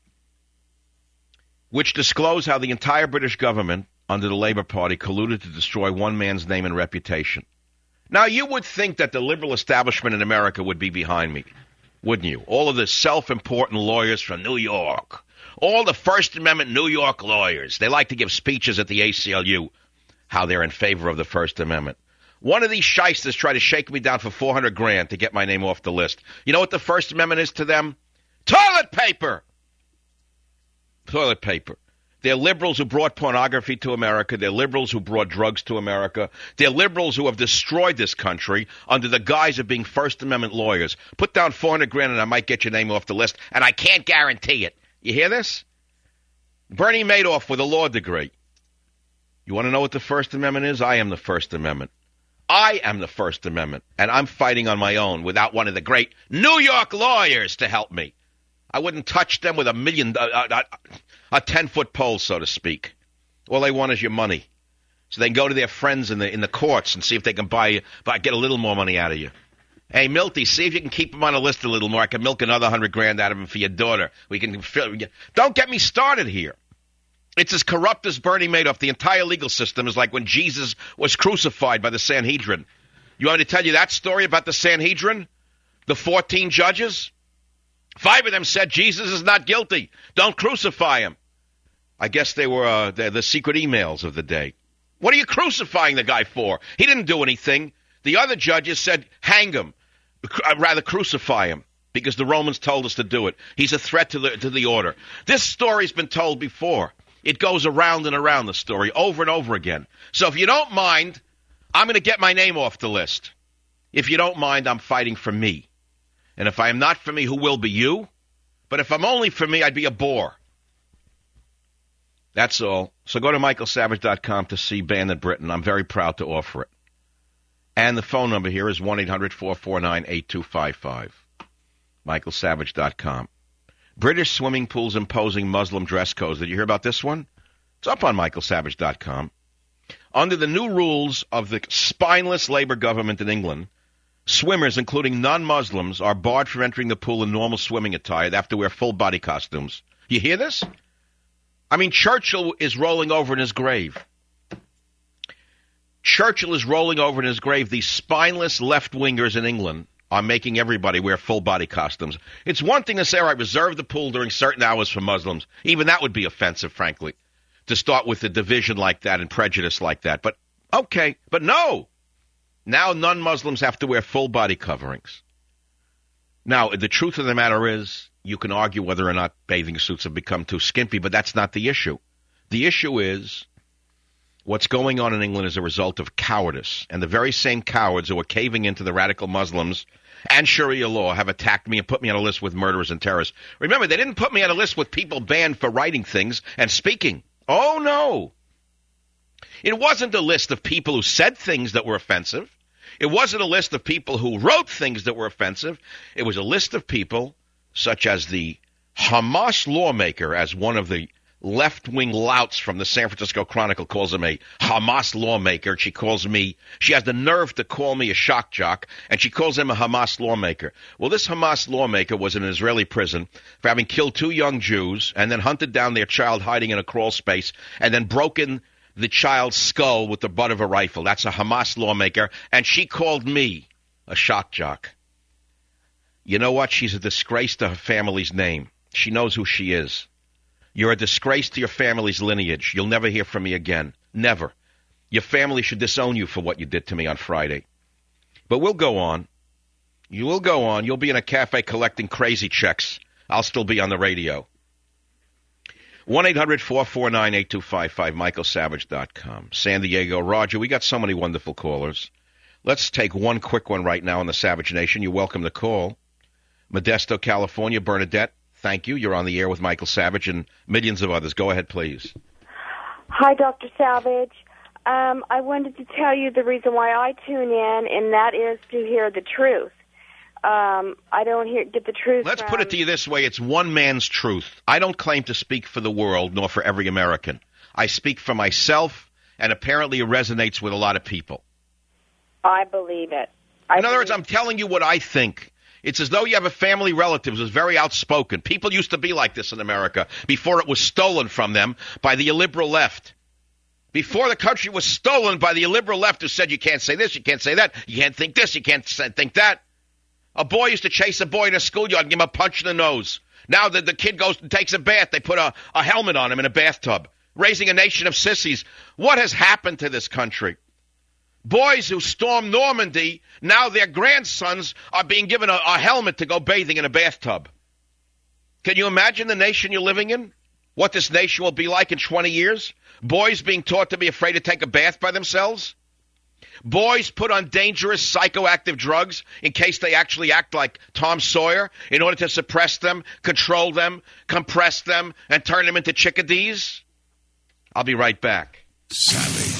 which disclose how the entire British government under the Labour Party colluded to destroy one man's name and reputation. Now, you would think that the liberal establishment in America would be behind me, wouldn't you? All of the self-important lawyers from New York, all the First Amendment New York lawyers, they like to give speeches at the ACLU, how they're in favor of the First Amendment. One of these shysters tried to shake me down for $400,000 to get my name off the list. You know what the First Amendment is to them? Toilet paper! Toilet paper. They're liberals who brought pornography to America. They're liberals who brought drugs to America. They're liberals who have destroyed this country under the guise of being First Amendment lawyers. Put down $400,000 and I might get your name off the list, and I can't guarantee it. You hear this? Bernie Madoff with a law degree. You want to know what the First Amendment is? I am the First Amendment. I am the First Amendment, and I'm fighting on my own without one of the great New York lawyers to help me. I wouldn't touch them with a 10-foot pole, so to speak. All they want is your money, so they can go to their friends in the courts and see if they can get a little more money out of you. Hey, Milty, see if you can keep him on the list a little more. I can milk another $100,000 out of him for your daughter. Don't get me started here. It's as corrupt as Bernie Madoff. The entire legal system is like when Jesus was crucified by the Sanhedrin. You want me to tell you that story about the Sanhedrin? The 14 judges? 5 of them said Jesus is not guilty. Don't crucify him. I guess they were the secret emails of the day. What are you crucifying the guy for? He didn't do anything. The other judges said hang him. Rather crucify him because the Romans told us to do it. He's a threat to the order. This story's been told before. It goes around and around the story over and over again. So if you don't mind, I'm going to get my name off the list. If you don't mind, I'm fighting for me. And if I am not for me, who will be you? But if I'm only for me, I'd be a bore. That's all. So go to michaelsavage.com to see Banned in Britain. I'm very proud to offer it. And the phone number here is 1-800-449-8255. michaelsavage.com. British swimming pools imposing Muslim dress codes. Did you hear about this one? It's up on michaelsavage.com. Under the new rules of the spineless Labour government in England, swimmers, including non-Muslims, are barred from entering the pool in normal swimming attire. They have to wear full-body costumes. You hear this? I mean, Churchill is rolling over in his grave. Churchill is rolling over in his grave. These spineless left-wingers in England are making everybody wear full-body costumes. It's one thing to say, all right, reserve the pool during certain hours for Muslims. Even that would be offensive, frankly, to start with a division like that and prejudice like that. But, okay, but no. Now non-Muslims have to wear full-body coverings. Now, the truth of the matter is, you can argue whether or not bathing suits have become too skimpy, but that's not the issue. The issue is what's going on in England is a result of cowardice, and the very same cowards who are caving into the radical Muslims and Sharia law have attacked me and put me on a list with murderers and terrorists. Remember, they didn't put me on a list with people banned for writing things and speaking. Oh, no. It wasn't a list of people who said things that were offensive. It wasn't a list of people who wrote things that were offensive. It was a list of people such as the Hamas lawmaker, as one of the left-wing louts from the San Francisco Chronicle calls him a Hamas lawmaker. She has the nerve to call me a shock jock, and she calls him a Hamas lawmaker. Well, this Hamas lawmaker was in an Israeli prison for having killed 2 young Jews and then hunted down their child hiding in a crawl space and then broken the child's skull with the butt of a rifle. That's a Hamas lawmaker, and she called me a shock jock. You know what? She's a disgrace to her family's name. She knows who she is. You're a disgrace to your family's lineage. You'll never hear from me again. Never. Your family should disown you for what you did to me on Friday. But we'll go on. You will go on. You'll be in a cafe collecting crazy checks. I'll still be on the radio. 1-800-449-8255, michaelsavage.com. San Diego, Roger, we got so many wonderful callers. Let's take one quick one right now in the Savage Nation. You're welcome to call. Modesto, California, Bernadette. Thank you. You're on the air with Michael Savage and millions of others. Go ahead, please. Hi, Dr. Savage. I wanted to tell you the reason why I tune in, and that is to hear the truth. I don't get the truth. Let's put it to you this way. It's one man's truth. I don't claim to speak for the world, nor for every American. I speak for myself, and apparently it resonates with a lot of people. I believe it. In other words, I'm telling you what I think. It's as though you have a family relative who's very outspoken. People used to be like this in America before it was stolen from them by the illiberal left. Before the country was stolen by the illiberal left who said you can't say this, you can't say that, you can't think this, you can't think that. A boy used to chase a boy in a schoolyard and give him a punch in the nose. Now that the kid goes and takes a bath, they put a helmet on him in a bathtub. Raising a nation of sissies. What has happened to this country? Boys who stormed Normandy, now their grandsons are being given a helmet to go bathing in a bathtub. Can you imagine the nation you're living in? What this nation will be like in 20 years? Boys being taught to be afraid to take a bath by themselves? Boys put on dangerous psychoactive drugs in case they actually act like Tom Sawyer in order to suppress them, control them, compress them, and turn them into chickadees? I'll be right back. Savage.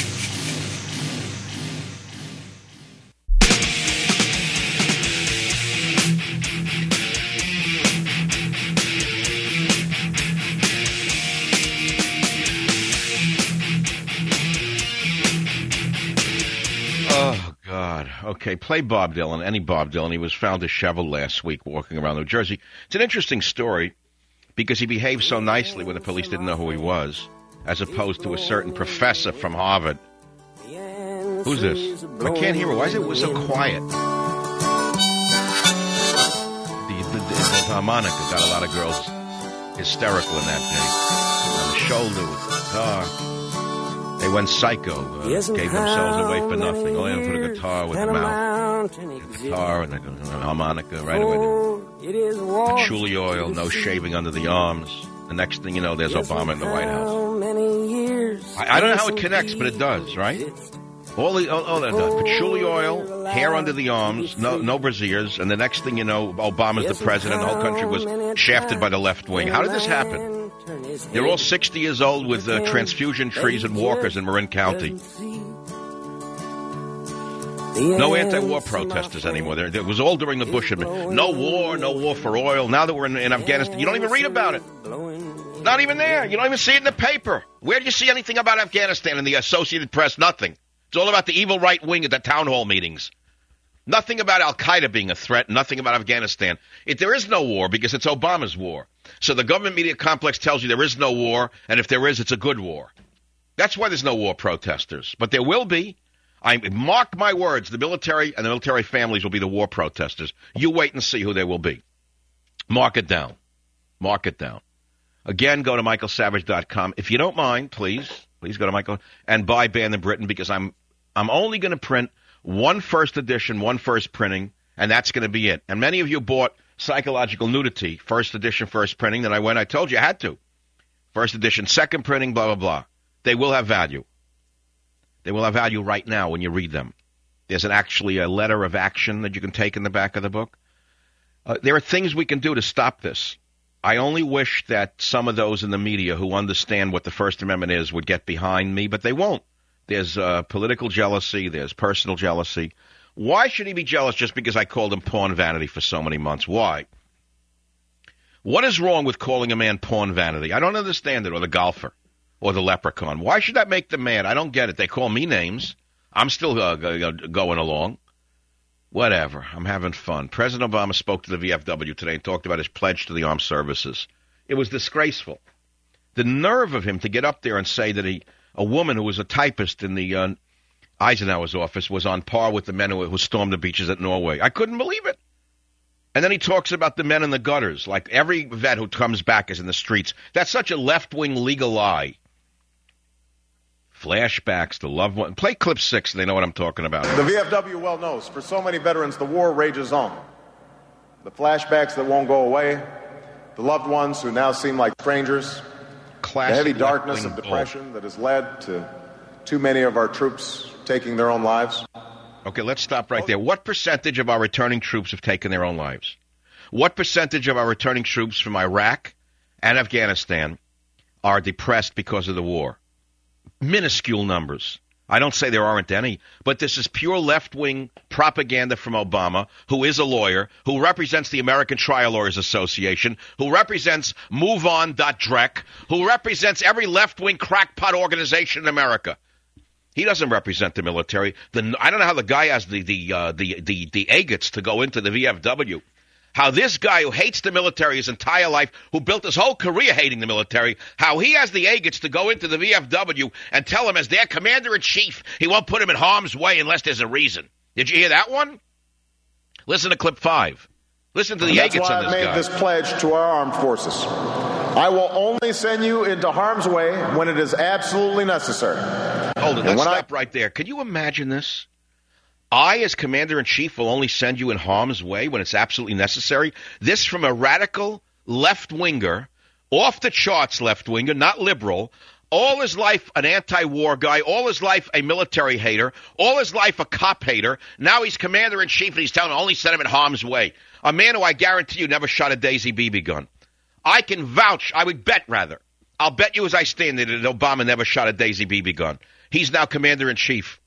Oh, God. Okay, play Bob Dylan, any Bob Dylan. He was found disheveled last week walking around New Jersey. It's an interesting story because he behaved so nicely when the police didn't know who he was, as opposed to a certain professor from Harvard. Who's this? I can't hear it. Why is it so quiet? The harmonica got a lot of girls hysterical in that day. On the shoulder with the guitar. They went psycho, gave themselves away for nothing. Only to put a guitar with the mouth. A guitar and a harmonica right away. Patchouli oil, no shaving under the arms. The next thing you know, there's Obama in the White House. I don't know how it connects, but it does, right? All that does. Patchouli oil, hair under the arms, no brassieres, and the next thing you know, Obama's the president. The whole country was shafted by the left wing. How did this happen? They're all 60 years old with transfusion trees and walkers in Marin County. No anti-war protesters anymore. It was all during the Bush administration. No war for oil. Now that we're in Afghanistan, you don't even read about it. Not even there. You don't even see it in the paper. Where do you see anything about Afghanistan in the Associated Press? Nothing. It's all about the evil right wing at the town hall meetings. Nothing about Al-Qaeda being a threat. Nothing about Afghanistan. There is no war because it's Obama's war. So the government media complex tells you there is no war, and if there is, it's a good war. That's why there's no war protesters. But there will be. I mark my words, the military and the military families will be the war protesters. You wait and see who they will be. Mark it down. Mark it down. Again, go to michaelsavage.com. If you don't mind, please go to Michael and buy Banned in Britain, because I'm only going to print one first edition, one first printing, and that's going to be it. And many of you bought Psychological Nudity, first edition, first printing. Then I told you I had to. First edition, second printing, blah, blah, blah. They will have value. They will have value right now when you read them. There's actually a letter of action that you can take in the back of the book. There are things we can do to stop this. I only wish that some of those in the media who understand what the First Amendment is would get behind me, but they won't. There's political jealousy. There's personal jealousy. Why should he be jealous just because I called him porn vanity for so many months? Why? What is wrong with calling a man porn vanity? I don't understand it, or the golfer, or the leprechaun. Why should that make them mad? I don't get it. They call me names. I'm still going along. Whatever. I'm having fun. President Obama spoke to the VFW today and talked about his pledge to the armed services. It was disgraceful. The nerve of him to get up there and say that a woman who was a typist in the Eisenhower's office was on par with the men who stormed the beaches at Norway. I couldn't believe it. And then he talks about the men in the gutters, like every vet who comes back is in the streets. That's such a left-wing legal lie. Flashbacks to loved ones. Play clip 6 and they know what I'm talking about. The VFW well knows, for so many veterans, the war rages on. The flashbacks that won't go away, the loved ones who now seem like strangers, classic, the heavy darkness of depression that has led to too many of our troops taking their own lives. Okay, let's stop right there. What percentage of our returning troops have taken their own lives? What percentage of our returning troops from Iraq and Afghanistan are depressed because of the war? Minuscule numbers. I don't say there aren't any, but this is pure left-wing propaganda from Obama, who is a lawyer, who represents the American Trial Lawyers Association, who represents MoveOn.Drek, who represents every left-wing crackpot organization in America. He doesn't represent the military. I don't know how the guy has the agates to go into the VFW. How this guy who hates the military his entire life, who built his whole career hating the military, how he has the agates to go into the VFW and tell him as their commander-in-chief he won't put him in harm's way unless there's a reason. Did you hear that one? Listen to clip 5. Listen to the agates on this guy. That's why I made this pledge to our armed forces. I will only send you into harm's way when it is absolutely necessary. Hold it. Let's stop right there. Can you imagine this? I, as commander-in-chief, will only send you in harm's way when it's absolutely necessary. This from a radical left-winger, off-the-charts left-winger, not liberal, all his life an anti-war guy, all his life a military hater, all his life a cop hater. Now he's commander-in-chief and he's telling him only send him in harm's way. A man who I guarantee you never shot a Daisy BB gun. I can vouch, I would bet rather. I'll bet you as I stand that Obama never shot a Daisy BB gun. He's now commander-in-chief.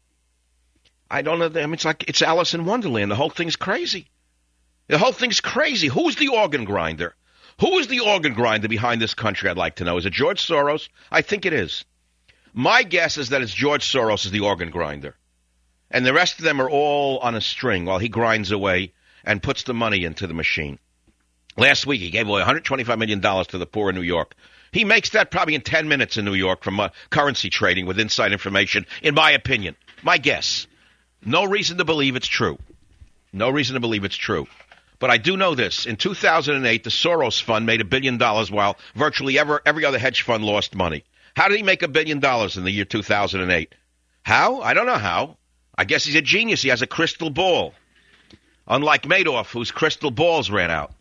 I don't know. I mean, it's Alice in Wonderland. The whole thing's crazy. The whole thing's crazy. Who's the organ grinder? Who is the organ grinder behind this country, I'd like to know. Is it George Soros? I think it is. My guess is that it's George Soros is the organ grinder. And the rest of them are all on a string while he grinds away and puts the money into the machine. Last week, he gave away $125 million to the poor in New York. He makes that probably in 10 minutes in New York from currency trading with inside information, in my opinion. My guess. No reason to believe it's true. No reason to believe it's true. But I do know this. In 2008, the Soros Fund made $1 billion while virtually every other hedge fund lost money. How did he make $1 billion in the year 2008? How? I don't know how. I guess he's a genius. He has a crystal ball. Unlike Madoff, whose crystal balls ran out.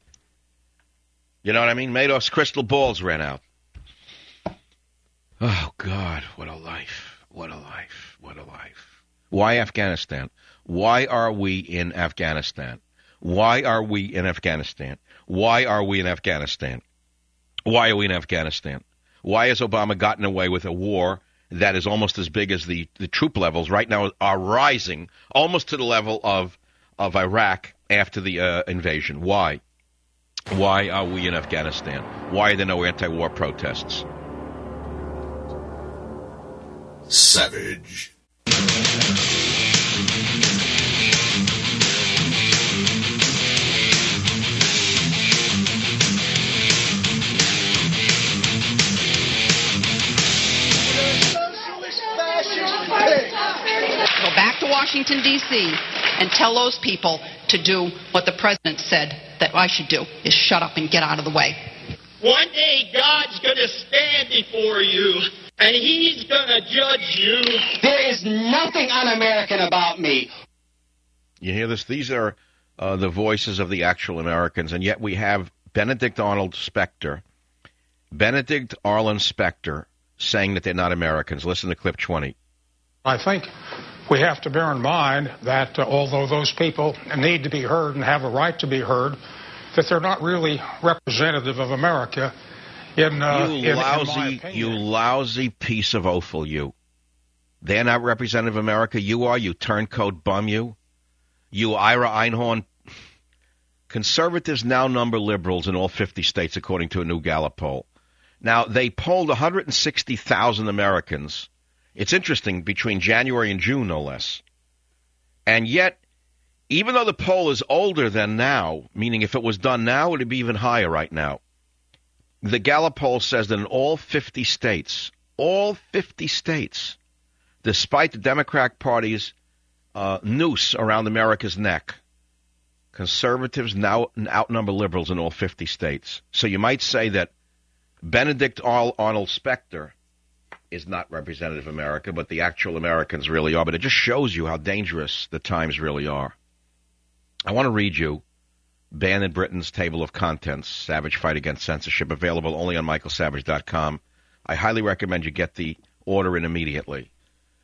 You know what I mean? Madoff's crystal balls ran out. Oh, God, what a life. What a life. What a life. Why Afghanistan? Why are we in Afghanistan? Why are we in Afghanistan? Why are we in Afghanistan? Why are we in Afghanistan? Why has Obama gotten away with a war that is almost as big as the troop levels right now are rising almost to the level of Iraq after the invasion. Why? Why are we in Afghanistan? Why are there no anti-war protests? Savage. Go back to Washington, D.C., and tell those people to do what the president said that I should do, is shut up and get out of the way. One day God's going to stand before you, and he's going to judge you. There is nothing un-American about me. You hear this? These are the voices of the actual Americans, and yet we have Benedict Arnold Spector, Benedict Arlen Spector, saying that they're not Americans. Listen to clip 20. I think we have to bear in mind that although those people need to be heard and have a right to be heard, that they're not really representative of America in my opinion. You lousy piece of offal, you. They're not representative of America. You are, you turncoat bum, you. You Ira Einhorn. Conservatives now number liberals in all 50 states, according to a new Gallup poll. Now, they polled 160,000 Americans. It's interesting, between January and June, no less. And yet, even though the poll is older than now, meaning if it was done now, it would be even higher right now. The Gallup poll says that in all 50 states, despite the Democratic Party's noose around America's neck, conservatives now outnumber liberals in all 50 states. So you might say that Benedict Arnold Spector is not representative of America, but the actual Americans really are. But it just shows you how dangerous the times really are. I want to read you Banned in Britain's Table of Contents, Savage Fight Against Censorship, available only on michaelsavage.com. I highly recommend you get the order in immediately.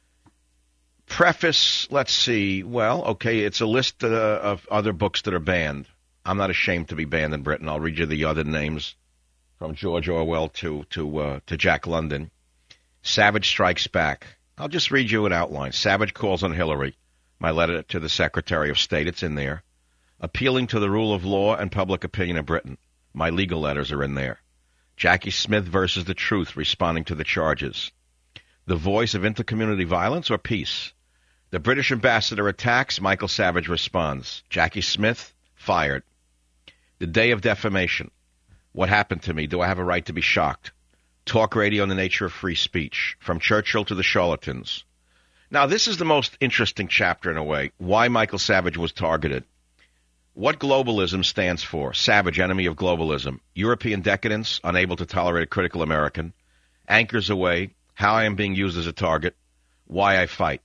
Preface, let's see. Well, okay, it's a list of other books that are banned. I'm not ashamed to be banned in Britain. I'll read you the other names, from George Orwell to Jack London. Savage Strikes Back. I'll just read you an outline. Savage Calls on Hillary. My letter to the Secretary of State. It's in there. Appealing to the rule of law and public opinion in Britain. My legal letters are in there. Jackie Smith versus the Truth, responding to the charges. The voice of intercommunity violence or peace. The British ambassador attacks. Michael Savage responds. Jackie Smith, fired. The Day of Defamation. What happened to me? Do I have a right to be shocked? Talk radio and the nature of free speech. From Churchill to the charlatans. Now, this is the most interesting chapter in a way. Why Michael Savage was targeted. What globalism stands for. Savage, enemy of globalism. European decadence, unable to tolerate a critical American. Anchors away. How I am being used as a target. Why I fight.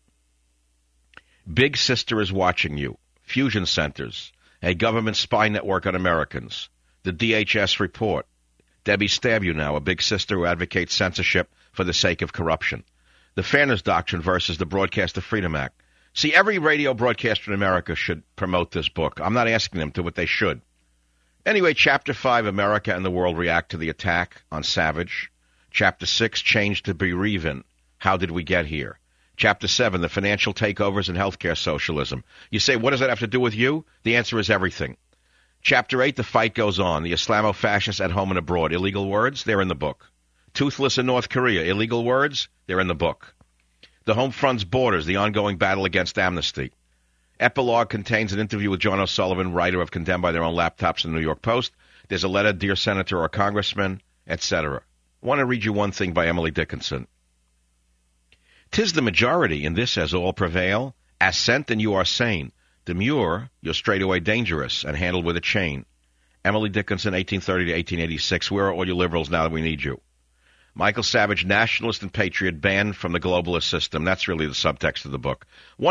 Big Sister is watching you. Fusion centers. A government spy network on Americans. The DHS report. Debbie Stab You Now, a big sister who advocates censorship for the sake of corruption. The Fairness Doctrine versus the Broadcaster Freedom Act. See, every radio broadcaster in America should promote this book. I'm not asking them to, but they should. Anyway, Chapter 5, America and the World React to the Attack on Savage. Chapter 6, Change to Bereaving. How did we get here? Chapter 7, the financial takeovers and healthcare socialism. You say, what does that have to do with you? The answer is everything. Chapter 8, the fight goes on. The Islamo-fascists at home and abroad. Illegal words, they're in the book. Toothless in North Korea. Illegal words, they're in the book. The Home Front's borders, the ongoing battle against amnesty. Epilogue contains an interview with John O'Sullivan, writer of Condemned by Their Own Laptops in the New York Post. There's a letter, Dear Senator or Congressman, etc. I want to read you one thing by Emily Dickinson. 'Tis the majority, in this as all prevail. Assent and you are sane. Demur, you're straightway dangerous and handled with a chain. Emily Dickinson, 1830 to 1886. Where are all you liberals now that we need you? Michael Savage, nationalist and patriot, banned from the globalist system. That's really the subtext of the book.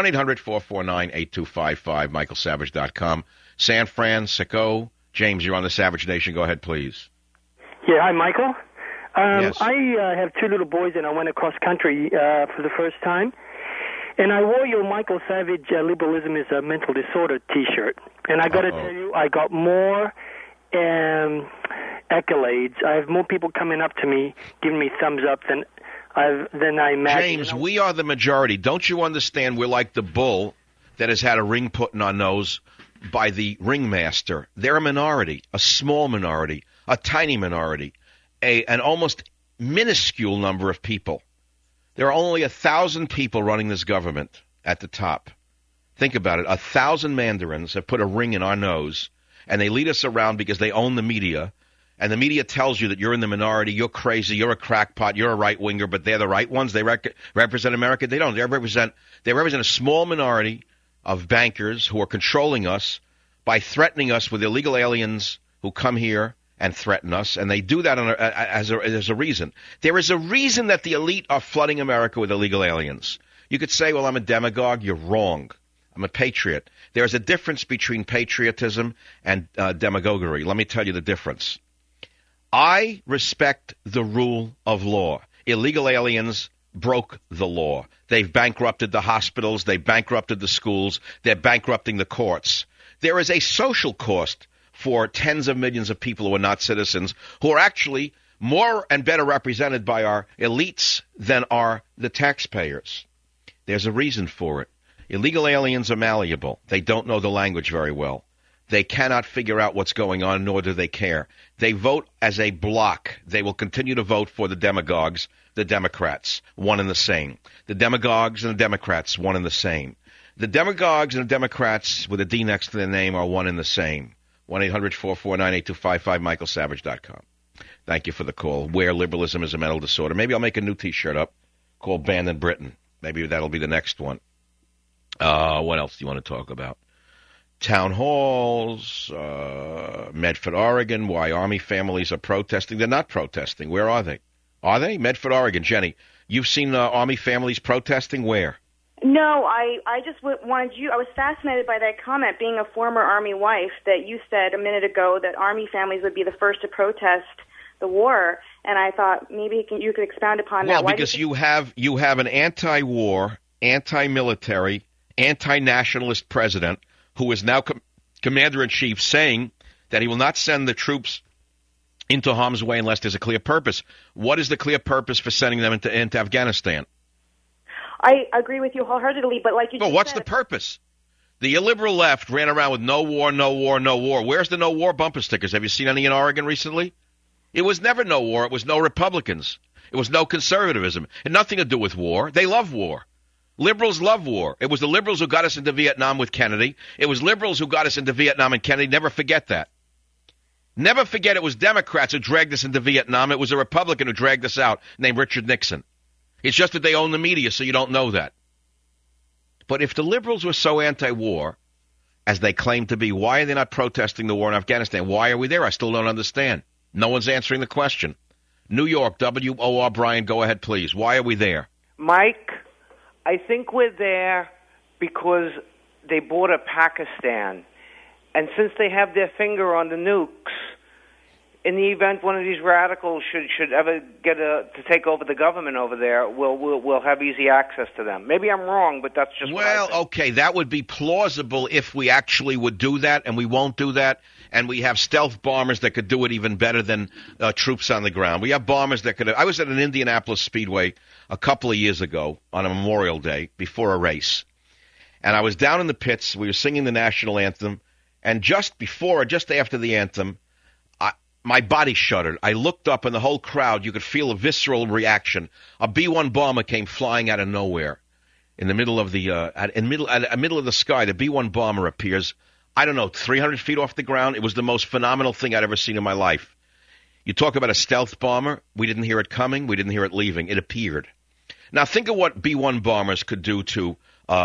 1-800-449-8255, michaelsavage.com. San Francisco. James, you're on the Savage Nation. Go ahead, please. Yeah, hi, Michael. Yes. I have two little boys, and I went across country for the first time. And I wore your Michael Savage Liberalism is a Mental Disorder T-shirt. And I got to tell you, I got more accolades. I have more people coming up to me, giving me thumbs up than then I imagine... James, we are the majority. Don't you understand we're like the bull that has had a ring put in our nose by the ringmaster? They're a minority, a small minority, a tiny minority, an almost minuscule number of people. There are only 1,000 people running this government at the top. Think about it. 1,000 mandarins have put a ring in our nose, and they lead us around because they own the media, and the media tells you that you're in the minority, you're crazy, you're a crackpot, you're a right-winger, but they're the right ones. They represent America. They don't. They represent a small minority of bankers who are controlling us by threatening us with illegal aliens who come here and threaten us, and they do that as a reason. There is a reason that the elite are flooding America with illegal aliens. You could say, well, I'm a demagogue. You're wrong. I'm a patriot. There is a difference between patriotism and demagoguery. Let me tell you the difference. I respect the rule of law. Illegal aliens broke the law. They've bankrupted the hospitals. They've bankrupted the schools. They're bankrupting the courts. There is a social cost for tens of millions of people who are not citizens, who are actually more and better represented by our elites than are the taxpayers. There's a reason for it. Illegal aliens are malleable. They don't know the language very well. They cannot figure out what's going on, nor do they care. They vote as a block. They will continue to vote for the demagogues, the Democrats, one and the same. The demagogues and the Democrats, one and the same. The demagogues and the Democrats with a D next to their name are one and the same. 1-800-449-8255, michaelsavage.com. Thank you for the call. Where liberalism is a mental disorder. Maybe I'll make a new T-shirt up called Banned in Britain. Maybe that'll be the next one. What else do you want to talk about? Town halls, Medford, Oregon, why Army families are protesting. They're not protesting. Where are they? Are they? Medford, Oregon. Jenny, you've seen Army families protesting where? No, I just wanted you, I was fascinated by that comment, being a former Army wife, that you said a minute ago that Army families would be the first to protest the war, and I thought maybe you could expound upon that. Well, because you have an anti-war, anti-military, anti-nationalist president who is now commander-in-chief saying that he will not send the troops into harm's way unless there's a clear purpose. What is the clear purpose for sending them into Afghanistan? I agree with you wholeheartedly, but like you just what's said, the purpose? The illiberal left ran around with no war, no war, no war. Where's the no war bumper stickers? Have you seen any in Oregon recently? It was never no war. It was no Republicans. It was no conservatism. It had nothing to do with war. They love war. Liberals love war. It was the liberals who got us into Vietnam with Kennedy. It was liberals who got us into Vietnam and Kennedy. Never forget that. Never forget it was Democrats who dragged us into Vietnam. It was a Republican who dragged us out named Richard Nixon. It's just that they own the media, so you don't know that. But if the liberals were so anti-war, as they claim to be, why are they not protesting the war in Afghanistan? Why are we there? I still don't understand. No one's answering the question. New York, W.O.R. Bryan, go ahead, please. Why are we there? Mike, I think we're there because they border Pakistan. And since they have their finger on the nukes, in the event one of these radicals should ever get to take over the government over there, we'll have easy access to them. Maybe I'm wrong, but that's just what I think. Okay, that would be plausible if we actually would do that, and we won't do that. And we have stealth bombers that could do it even better than troops on the ground. We have bombers that could. I was at an Indianapolis Speedway a couple of years ago on a Memorial Day before a race, and I was down in the pits. We were singing the national anthem, and just after the anthem, my body shuddered. I looked up, and the whole crowd, you could feel a visceral reaction. A B-1 bomber came flying out of nowhere in the middle of the middle of the sky. The B-1 bomber appears, I don't know, 300 feet off the ground. It was the most phenomenal thing I'd ever seen in my life. You talk about a stealth bomber. We didn't hear it coming. We didn't hear it leaving. It appeared. Now think of what B-1 bombers could do to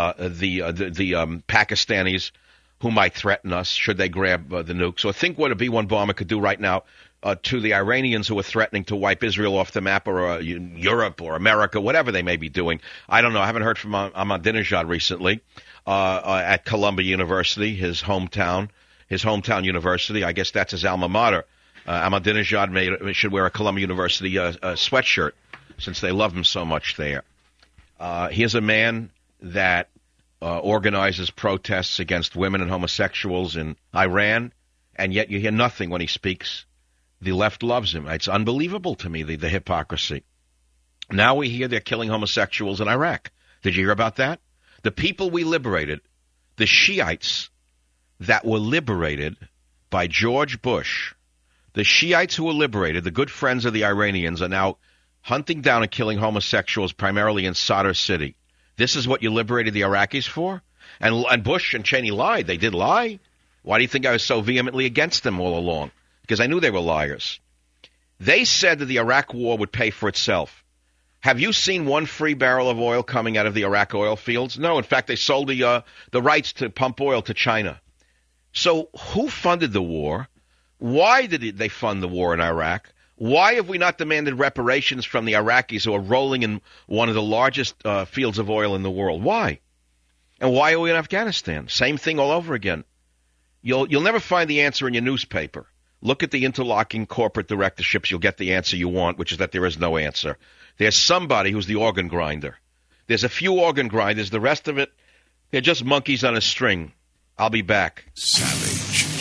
the Pakistanis who might threaten us should they grab the nukes. So think what a B-1 bomber could do right now to the Iranians who are threatening to wipe Israel off the map, or Europe or America, whatever they may be doing. I don't know. I haven't heard from Ahmadinejad recently at Columbia University, his hometown university. I guess that's his alma mater. Ahmadinejad should wear a Columbia University sweatshirt since they love him so much there. Here's a man that organizes protests against women and homosexuals in Iran, and yet you hear nothing when he speaks. The left loves him. It's unbelievable to me, the hypocrisy. Now we hear they're killing homosexuals in Iraq. Did you hear about that? The people we liberated, the Shiites that were liberated by George Bush, the Shiites who were liberated, the good friends of the Iranians, are now hunting down and killing homosexuals primarily in Sadr City. This is what you liberated the Iraqis for? And Bush and Cheney lied. They did lie. Why do you think I was so vehemently against them all along? Because I knew they were liars. They said that the Iraq war would pay for itself. Have you seen one free barrel of oil coming out of the Iraq oil fields? No. In fact, they sold the rights to pump oil to China. So who funded the war? Why did they fund the war in Iraq? Why have we not demanded reparations from the Iraqis who are rolling in one of the largest fields of oil in the world? Why? And why are we in Afghanistan? Same thing all over again. You'll never find the answer in your newspaper. Look at the interlocking corporate directorships. You'll get the answer you want, which is that there is no answer. There's somebody who's the organ grinder. There's a few organ grinders. The rest of it, they're just monkeys on a string. I'll be back. Savage.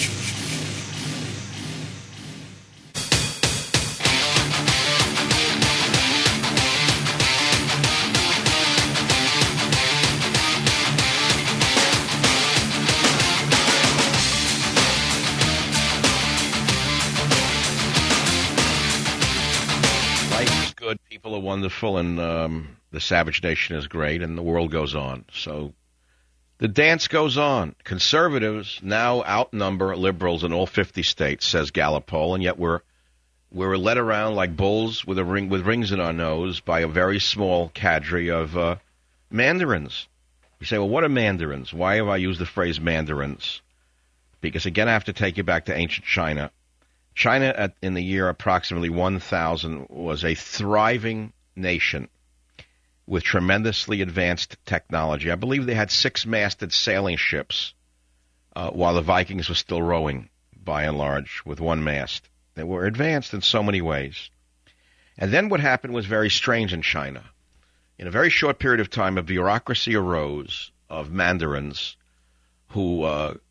Good. People are wonderful, and the Savage Nation is great, and the world goes on. So the dance goes on. Conservatives now outnumber liberals in all 50 states, says Gallup poll, and yet we're led around like bulls with rings in our nose by a very small cadre of mandarins. You say, well, what are mandarins? Why have I used the phrase mandarins? Because, again, I have to take you back to ancient China. China, in the year approximately 1000, was a thriving nation with tremendously advanced technology. I believe they had 6-masted sailing ships while the Vikings were still rowing, by and large, with one mast. They were advanced in so many ways. And then what happened was very strange in China. In a very short period of time, a bureaucracy arose of mandarins who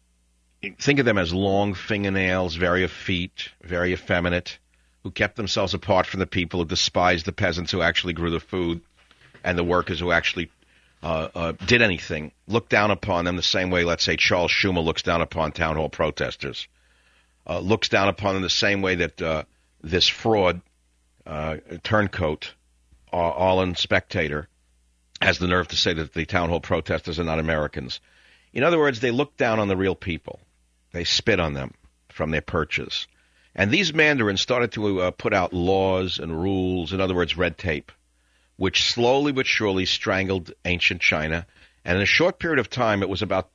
think of them as long fingernails, very effete, very effeminate, who kept themselves apart from the people, who despised the peasants who actually grew the food and the workers who actually did anything, looked down upon them the same way, let's say, Charles Schumer looks down upon town hall protesters, looks down upon them the same way that this fraud, turncoat, all-in spectator, has the nerve to say that the town hall protesters are not Americans. In other words, they look down on the real people. They spit on them from their perches. And these mandarins started to put out laws and rules, in other words, red tape, which slowly but surely strangled ancient China. And in a short period of time, it was about,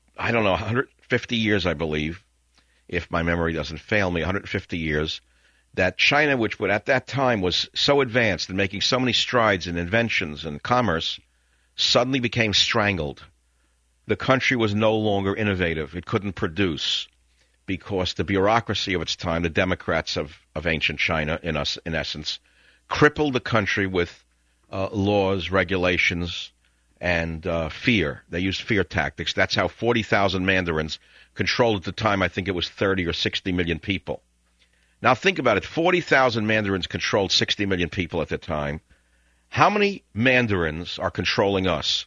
150 years, I believe, if my memory doesn't fail me, 150 years, that China, which at that time was so advanced and making so many strides in inventions and commerce, suddenly became strangled. The country was no longer innovative. It couldn't produce because the bureaucracy of its time, the Democrats of ancient China, in essence, crippled the country with laws, regulations, and fear. They used fear tactics. That's how 40,000 mandarins controlled at the time, I think it was 30 or 60 million people. Now think about it. 40,000 mandarins controlled 60 million people at the time. How many mandarins are controlling us?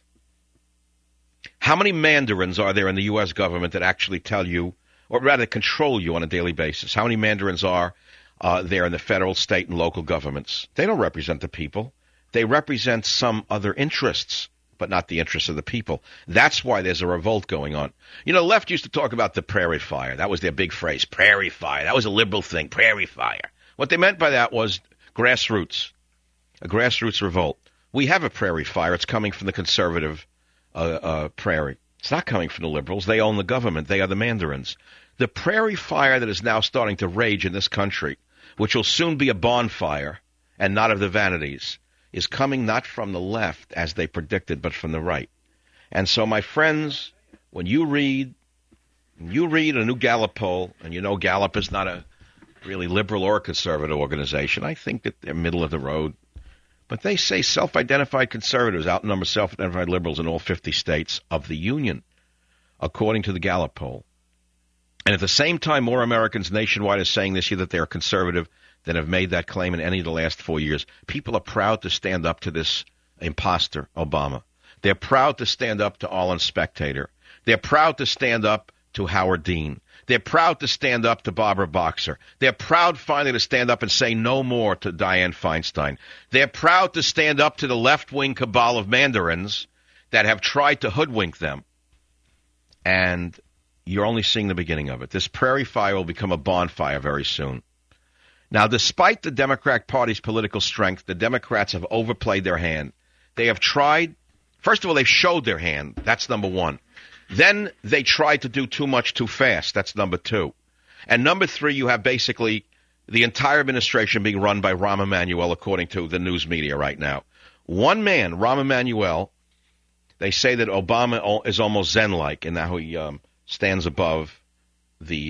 How many mandarins are there in the U.S. government that actually tell you, or rather control you on a daily basis? How many mandarins are there in the federal, state, and local governments? They don't represent the people. They represent some other interests, but not the interests of the people. That's why there's a revolt going on. You know, the left used to talk about the prairie fire. That was their big phrase, prairie fire. That was a liberal thing, prairie fire. What they meant by that was grassroots, a grassroots revolt. We have a prairie fire. It's coming from the conservative prairie. It's not coming from the liberals. They own the government. They are the mandarins. The prairie fire that is now starting to rage in this country, which will soon be a bonfire and not of the vanities, is coming not from the left, as they predicted, but from the right. And so, my friends, when you read a new Gallup poll, and you know Gallup is not a really liberal or a conservative organization, I think that they're middle of the road. But they say self-identified conservatives outnumber self-identified liberals in all 50 states of the Union, according to the Gallup poll. And at the same time, more Americans nationwide are saying this year that they are conservative that have made that claim in any of the last 4 years. People are proud to stand up to this imposter, Obama. They're proud to stand up to All Spectator. They're proud to stand up to Howard Dean. They're proud to stand up to Barbara Boxer. They're proud finally to stand up and say no more to Dianne Feinstein. They're proud to stand up to the left-wing cabal of mandarins that have tried to hoodwink them. And you're only seeing the beginning of it. This prairie fire will become a bonfire very soon. Now, despite the Democrat Party's political strength, the Democrats have overplayed their hand. They have tried. First of all, they've showed their hand. That's number one. Then they tried to do too much too fast. That's number two. And number three, you have basically the entire administration being run by Rahm Emanuel, according to the news media right now. One man, Rahm Emanuel, they say that Obama is almost Zen-like in how he stands above the,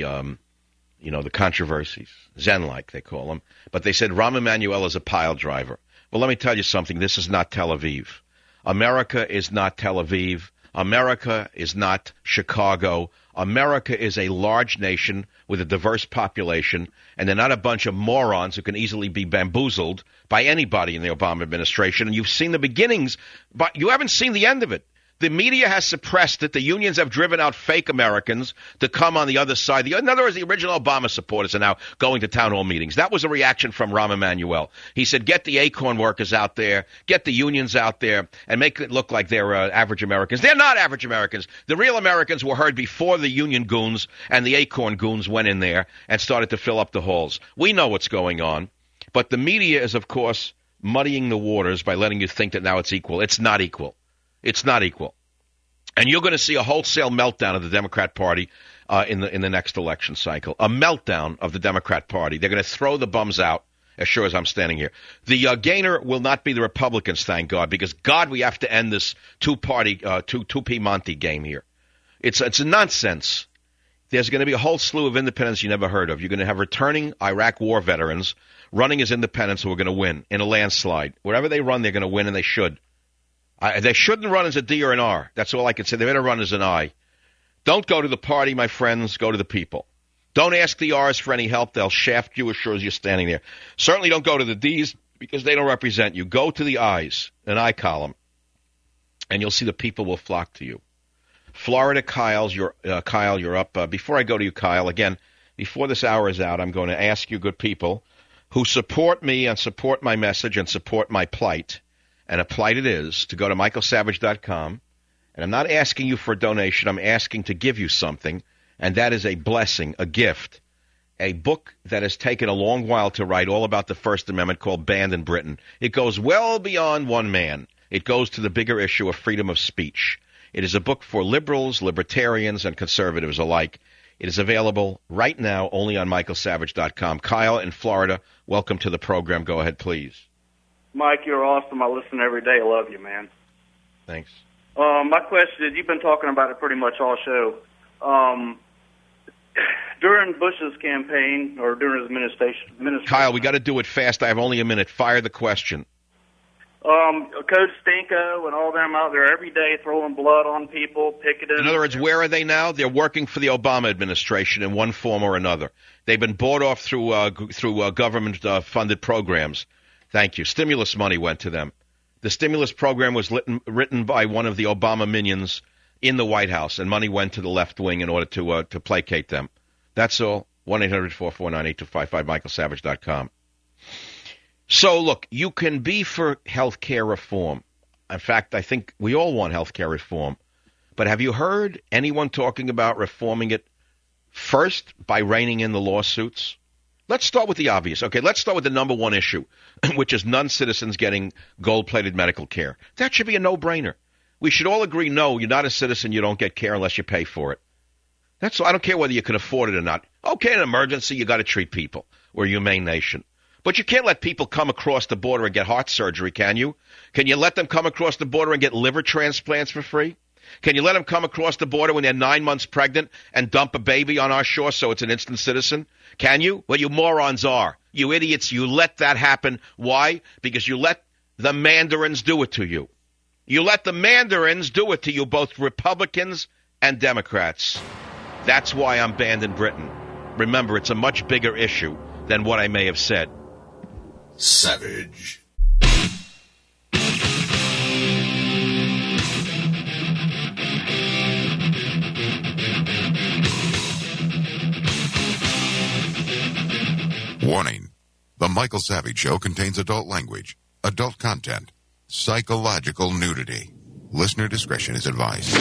the controversies. Zen-like, they call him. But they said Rahm Emanuel is a pile driver. Well, let me tell you something. This is not Tel Aviv. America is not Tel Aviv. America is not Chicago. America is a large nation with a diverse population, and they're not a bunch of morons who can easily be bamboozled by anybody in the Obama administration. And you've seen the beginnings, but you haven't seen the end of it. The media has suppressed it. The unions have driven out fake Americans to come on the other side. In other words, the original Obama supporters are now going to town hall meetings. That was a reaction from Rahm Emanuel. He said, get the Acorn workers out there, get the unions out there, and make it look like they're average Americans. They're not average Americans. The real Americans were heard before the union goons and the Acorn goons went in there and started to fill up the halls. We know what's going on. But the media is, of course, muddying the waters by letting you think that now it's equal. It's not equal. It's not equal. And you're going to see a wholesale meltdown of the Democrat Party in the next election cycle. A meltdown of the Democrat Party. They're going to throw the bums out as sure as I'm standing here. The gainer will not be the Republicans, thank God, because, God, we have to end this two-party, two-P Monty game here. It's a nonsense. There's going to be a whole slew of independents you never heard of. You're going to have returning Iraq war veterans running as independents who are going to win in a landslide. Wherever they run, they're going to win, and they should. They shouldn't run as a D or an R. That's all I can say. They better run as an I. Don't go to the party, my friends. Go to the people. Don't ask the R's for any help. They'll shaft you as sure as you're standing there. Certainly don't go to the D's because they don't represent you. Go to the I's, an I column, and you'll see the people will flock to you. Florida, Kyle, you're up. Before I go to you, Kyle, again, before this hour is out, I'm going to ask you, good people, who support me and support my message and support my plight, and a plight it is, to go to michaelsavage.com. And I'm not asking you for a donation. I'm asking to give you something, and that is a blessing, a gift, a book that has taken a long while to write, all about the First Amendment, called Banned in Britain. It goes well beyond one man. It goes to the bigger issue of freedom of speech. It is a book for liberals, libertarians, and conservatives alike. It is available right now only on michaelsavage.com. Kyle in Florida, welcome to the program. Go ahead, please. Mike, you're awesome. I listen every day. I love you, man. Thanks. My question is, you've been talking about it pretty much all show. During Bush's campaign, or during his administration... Kyle, we got to do it fast. I have only a minute. Fire the question. Coach Stinko and all them out there every day throwing blood on people, picketing. In other words, where are they now? They're working for the Obama administration in one form or another. They've been bought off through government-funded programs. Thank you. Stimulus money went to them. The stimulus program was written by one of the Obama minions in the White House, and money went to the left wing in order to placate them. That's all. 1-800-449-8255, michaelsavage.com. So, look, you can be for health care reform. In fact, I think we all want health care reform. But have you heard anyone talking about reforming it first by reining in the lawsuits? Let's start with the obvious. Okay, let's start with the number one issue, which is non-citizens getting gold-plated medical care. That should be a no-brainer. We should all agree, no, you're not a citizen, you don't get care unless you pay for it. That's all. I don't care whether you can afford it or not. Okay, in an emergency, you got to treat people. We're a humane nation. But you can't let people come across the border and get heart surgery, can you? Can you let them come across the border and get liver transplants for free? Can you let them come across the border when they're 9 months pregnant and dump a baby on our shore so it's an instant citizen? Can you? Well, you morons are. You idiots, you let that happen. Why? Because you let the mandarins do it to you. You let the mandarins do it to you, both Republicans and Democrats. That's why I'm banned in Britain. Remember, it's a much bigger issue than what I may have said. Savage. Warning. The Michael Savage Show contains adult language, adult content, psychological nudity. Listener discretion is advised.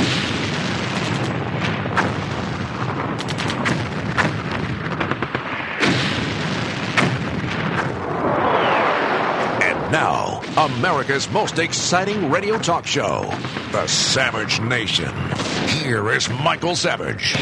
And now, America's most exciting radio talk show, The Savage Nation. Here is Michael Savage.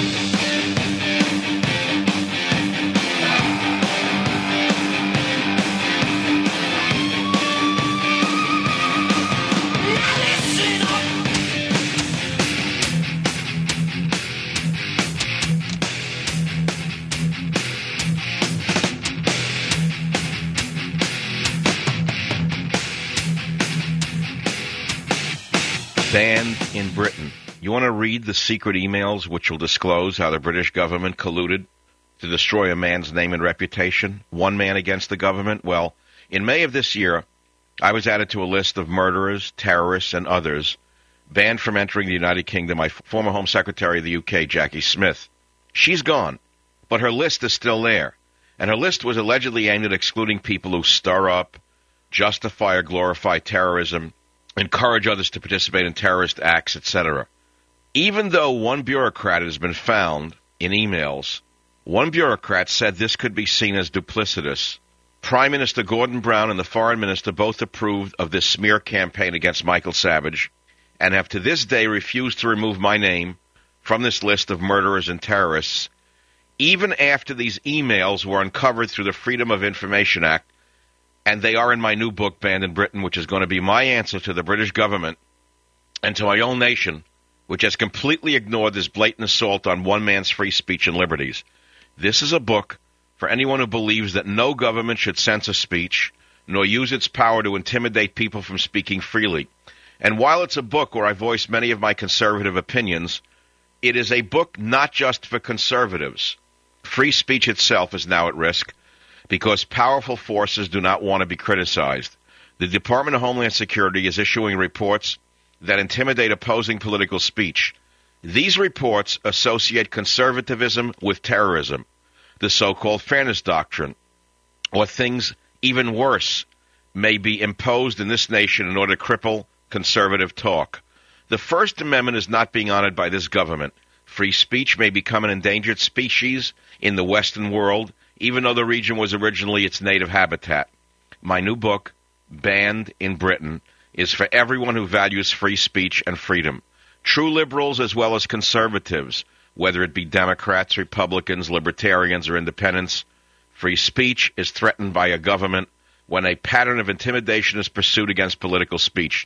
Banned in Britain. You want to read the secret emails which will disclose how the British government colluded to destroy a man's name and reputation? One man against the government? Well, in May of this year, I was added to a list of murderers, terrorists, and others banned from entering the United Kingdom. My former Home Secretary of the UK, Jackie Smith. She's gone, but her list is still there. And her list was allegedly aimed at excluding people who stir up, justify or glorify terrorism, encourage others to participate in terrorist acts, etc. Even though one bureaucrat has been found in emails, one bureaucrat said this could be seen as duplicitous. Prime Minister Gordon Brown and the Foreign Minister both approved of this smear campaign against Michael Savage and have to this day refused to remove my name from this list of murderers and terrorists, even after these emails were uncovered through the Freedom of Information Act. And they are in my new book, Banned in Britain, which is going to be my answer to the British government and to my own nation, which has completely ignored this blatant assault on one man's free speech and liberties. This is a book for anyone who believes that no government should censor speech, nor use its power to intimidate people from speaking freely. And while it's a book where I voice many of my conservative opinions, it is a book not just for conservatives. Free speech itself is now at risk, because powerful forces do not want to be criticized. The Department of Homeland Security is issuing reports that intimidate opposing political speech. These reports associate conservatism with terrorism, the so-called fairness doctrine, or things even worse may be imposed in this nation in order to cripple conservative talk. The First Amendment is not being honored by this government. Free speech may become an endangered species in the Western world, even though the region was originally its native habitat. My new book, Banned in Britain, is for everyone who values free speech and freedom. True liberals as well as conservatives, whether it be Democrats, Republicans, Libertarians, or Independents. Free speech is threatened by a government when a pattern of intimidation is pursued against political speech.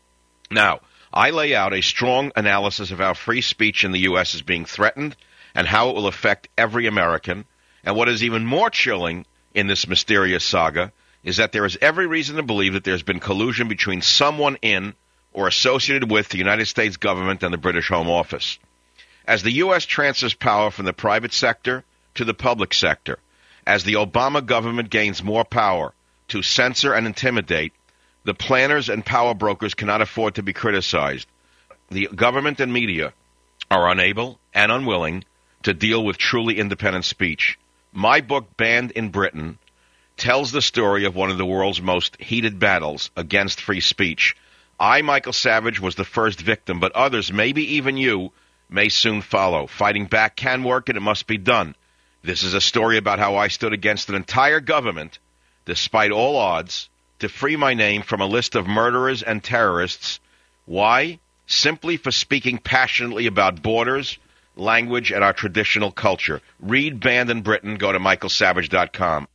Now, I lay out a strong analysis of how free speech in the U.S. is being threatened and how it will affect every American. And what is even more chilling in this mysterious saga is that there is every reason to believe that there's been collusion between someone in or associated with the United States government and the British Home Office. As the U.S. transfers power from the private sector to the public sector, as the Obama government gains more power to censor and intimidate, the planners and power brokers cannot afford to be criticized. The government and media are unable and unwilling to deal with truly independent speech. My book, Banned in Britain, tells the story of one of the world's most heated battles against free speech. I, Michael Savage, was the first victim, but others, maybe even you, may soon follow. Fighting back can work, and it must be done. This is a story about how I stood against an entire government, despite all odds, to free my name from a list of murderers and terrorists. Why? Simply for speaking passionately about borders, language, and our traditional culture. Read Banned in Britain. Go to michaelsavage.com.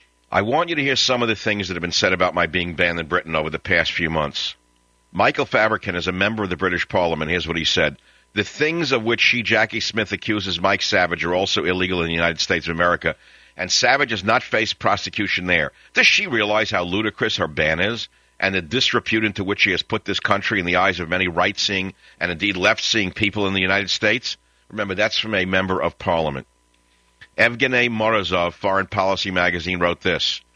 I want you to hear some of the things that have been said about my being banned in Britain over the past few months. Michael Fabricant is a member of the British Parliament. Here's what he said. The things of which Jackie Smith accuses Mike Savage are also illegal in the United States of America, and Savage has not faced prosecution there. Does she realize how ludicrous her ban is, and the disrepute into which she has put this country in the eyes of many right-seeing and indeed left-seeing people in the United States? Remember, that's from a member of Parliament. Evgeny Morozov, Foreign Policy magazine, wrote this.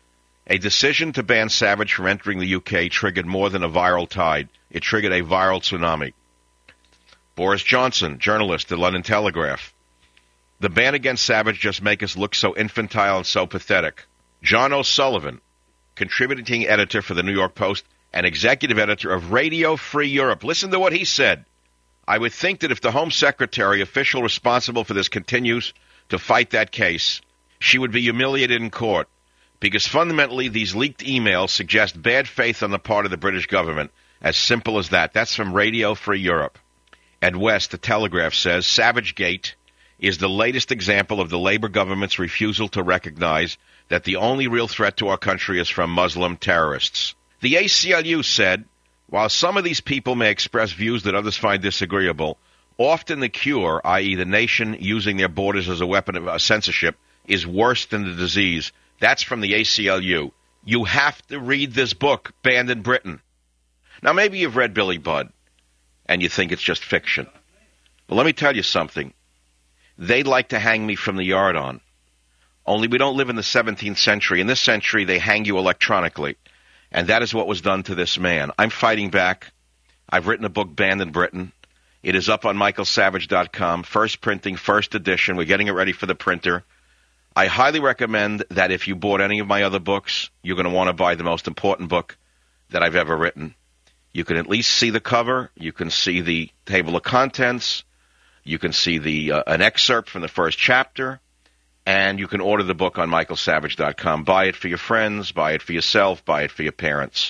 A decision to ban Savage from entering the UK triggered more than a viral tide. It triggered a viral tsunami. Boris Johnson, journalist at London Telegraph. The ban against Savage just makes us look so infantile and so pathetic. John O'Sullivan, contributing editor for the New York Post and executive editor of Radio Free Europe. Listen to what he said. I would think that if the Home Secretary, official responsible for this, continues to fight that case, she would be humiliated in court. Because fundamentally, these leaked emails suggest bad faith on the part of the British government. As simple as that. That's from Radio Free Europe. Ed West, the Telegraph, says, Savagegate is the latest example of the Labour government's refusal to recognize that the only real threat to our country is from Muslim terrorists. The ACLU said, while some of these people may express views that others find disagreeable, often the cure, i.e. the nation using their borders as a weapon of censorship, is worse than the disease. That's from the ACLU. You have to read this book, Banned in Britain. Now, maybe you've read Billy Budd, and you think it's just fiction. But let me tell you something. They'd like to hang me from the yard on. Only we don't live in the 17th century. In this century, they hang you electronically. And that is what was done to this man. I'm fighting back. I've written a book, Banned in Britain. It is up on michaelsavage.com. First printing, first edition. We're getting it ready for the printer. I highly recommend that if you bought any of my other books, you're going to want to buy the most important book that I've ever written. You can at least see the cover. You can see the table of contents. You can see an excerpt from the first chapter. And you can order the book on michaelsavage.com. Buy it for your friends. Buy it for yourself. Buy it for your parents.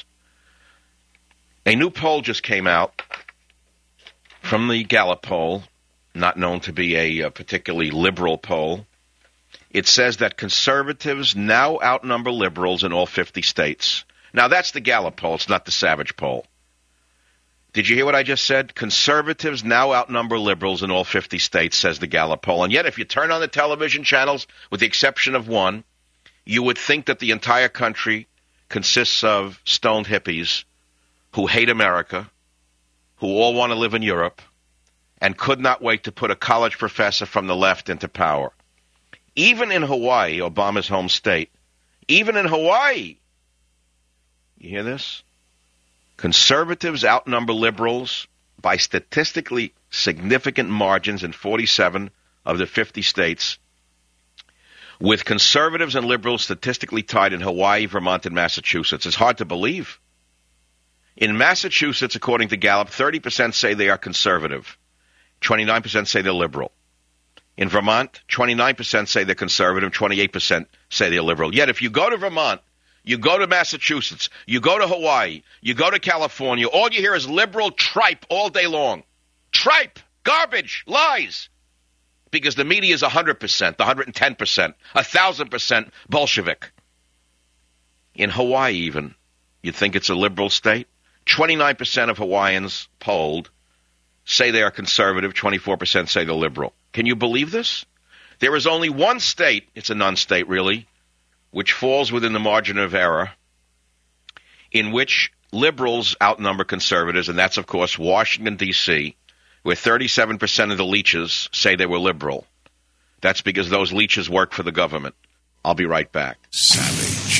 A new poll just came out from the Gallup poll, not known to be a particularly liberal poll. It says that conservatives now outnumber liberals in all 50 states. Now, that's the Gallup poll. It's not the Savage poll. Did you hear what I just said? Conservatives now outnumber liberals in all 50 states, says the Gallup poll. And yet, if you turn on the television channels, with the exception of one, you would think that the entire country consists of stoned hippies who hate America, who all want to live in Europe, and could not wait to put a college professor from the left into power. Even in Hawaii, Obama's home state, even in Hawaii, you hear this? Conservatives outnumber liberals by statistically significant margins in 47 of the 50 states, with conservatives and liberals statistically tied in Hawaii, Vermont, and Massachusetts. It's hard to believe. In Massachusetts, according to Gallup, 30% say they are conservative. 29% say they're liberal. In Vermont, 29% say they're conservative, 28% say they're liberal. Yet if you go to Vermont, you go to Massachusetts, you go to Hawaii, you go to California, all you hear is liberal tripe all day long. Tripe, garbage, lies. Because the media is 100%, 110%, 1,000% Bolshevik. In Hawaii even, you'd think it's a liberal state. 29% of Hawaiians polled say they are conservative, 24% say they're liberal. Can you believe this? There is only one state, it's a non-state really, which falls within the margin of error, in which liberals outnumber conservatives, and that's, of course, Washington, D.C., where 37% of the leeches say they were liberal. That's because those leeches work for the government. I'll be right back. Savage.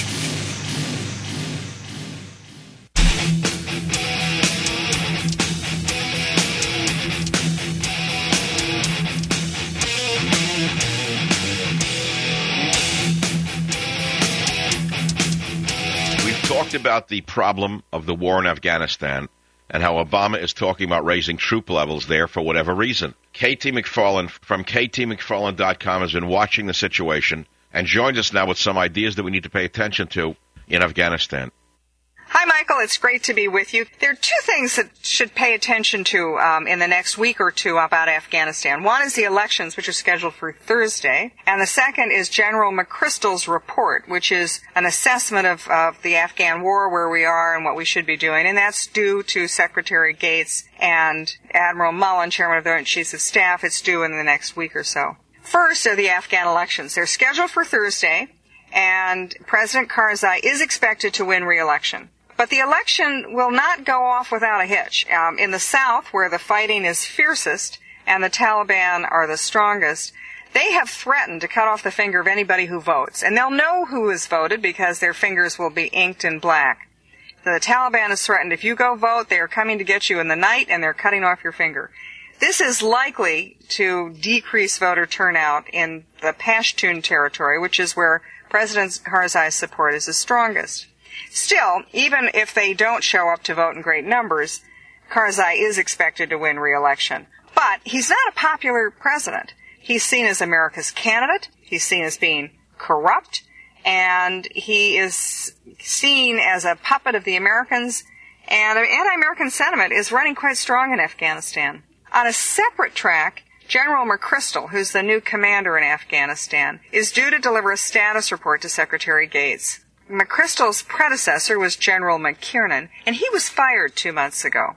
Talked about the problem of the war in Afghanistan and how Obama is talking about raising troop levels there for whatever reason. KT McFarland from ktmcfarland.com has been watching the situation and joins us now with some ideas that we need to pay attention to in Afghanistan. Hi, Michael. It's great to be with you. There are two things that should pay attention to in the next week or two about Afghanistan. One is the elections, which are scheduled for Thursday, and the second is General McChrystal's report, which is an assessment of the Afghan war, where we are and what we should be doing, and that's due to Secretary Gates and Admiral Mullen, Chairman of the Joint Chiefs of Staff. It's due in the next week or so. First are the Afghan elections. They're scheduled for Thursday, and President Karzai is expected to win re-election. But the election will not go off without a hitch. In the south, where the fighting is fiercest and the Taliban are the strongest, They have threatened to cut off the finger of anybody who votes, and they'll know who has voted because their fingers will be inked in black. So the Taliban has threatened if you go vote, they are coming to get you in the night and they're cutting off your finger. This is likely to decrease voter turnout in the Pashtun territory, which is where President Karzai's support is the strongest. Still, even if they don't show up to vote in great numbers, Karzai is expected to win re-election. But he's not a popular president. He's seen as America's candidate. He's seen as being corrupt. And he is seen as a puppet of the Americans, and anti-American sentiment is running quite strong in Afghanistan. On a separate track, General McChrystal, who's the new commander in Afghanistan, is due to deliver a status report to Secretary Gates. McChrystal's predecessor was General McKiernan, and he was fired 2 months ago,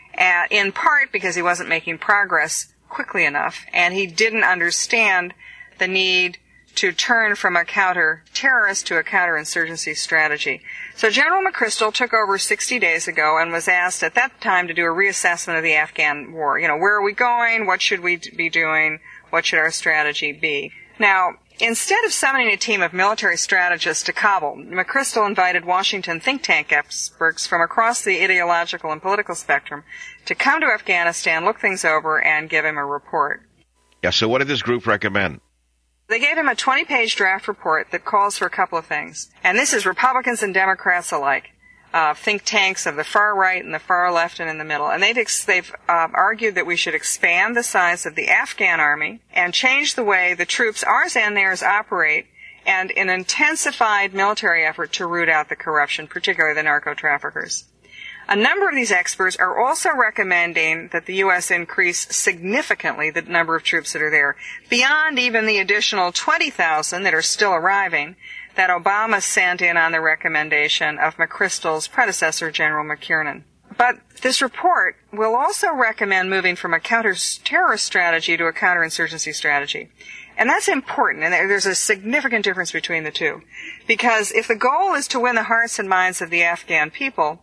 in part because he wasn't making progress quickly enough, and he didn't understand the need to turn from a counter-terrorist to a counterinsurgency strategy. So General McChrystal took over 60 days ago and was asked at that time to do a reassessment of the Afghan war. You know, where are we going? What should we be doing? What should our strategy be? Now, instead of summoning a team of military strategists to Kabul, McChrystal invited Washington think tank experts from across the ideological and political spectrum to come to Afghanistan, look things over, and give him a report. Yeah, so what did this group recommend? They gave him a 20-page draft report that calls for a couple of things. And this is Republicans and Democrats alike, think tanks of the far right and the far left and in the middle. And they've argued that we should expand the size of the Afghan army and change the way the troops, ours and theirs, operate, and an intensified military effort to root out the corruption, particularly the narco-traffickers. A number of these experts are also recommending that the U.S. increase significantly the number of troops that are there, beyond even the additional 20,000 that are still arriving that Obama sent in on the recommendation of McChrystal's predecessor, General McKiernan. But this report will also recommend moving from a counter-terrorist strategy to a counterinsurgency strategy. And that's important, and there's a significant difference between the two. Because if the goal is to win the hearts and minds of the Afghan people,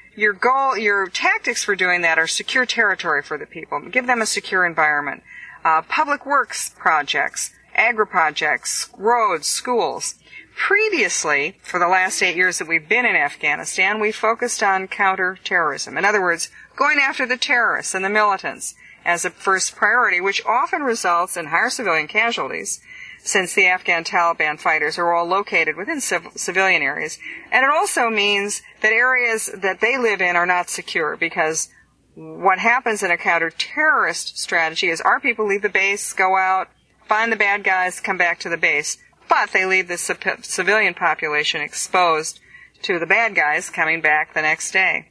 your tactics for doing that are secure territory for the people. Give them a secure environment. Public works projects, agri-projects, roads, schools. Previously, for the last 8 years that we've been in Afghanistan, we focused on counter-terrorism. In other words, going after the terrorists and the militants as a first priority, which often results in higher civilian casualties, since the Afghan Taliban fighters are all located within civilian areas. And it also means that areas that they live in are not secure, because what happens in a counter-terrorist strategy is our people leave the base, go out, find the bad guys, come back to the base, but they leave the civilian population exposed to the bad guys coming back the next day.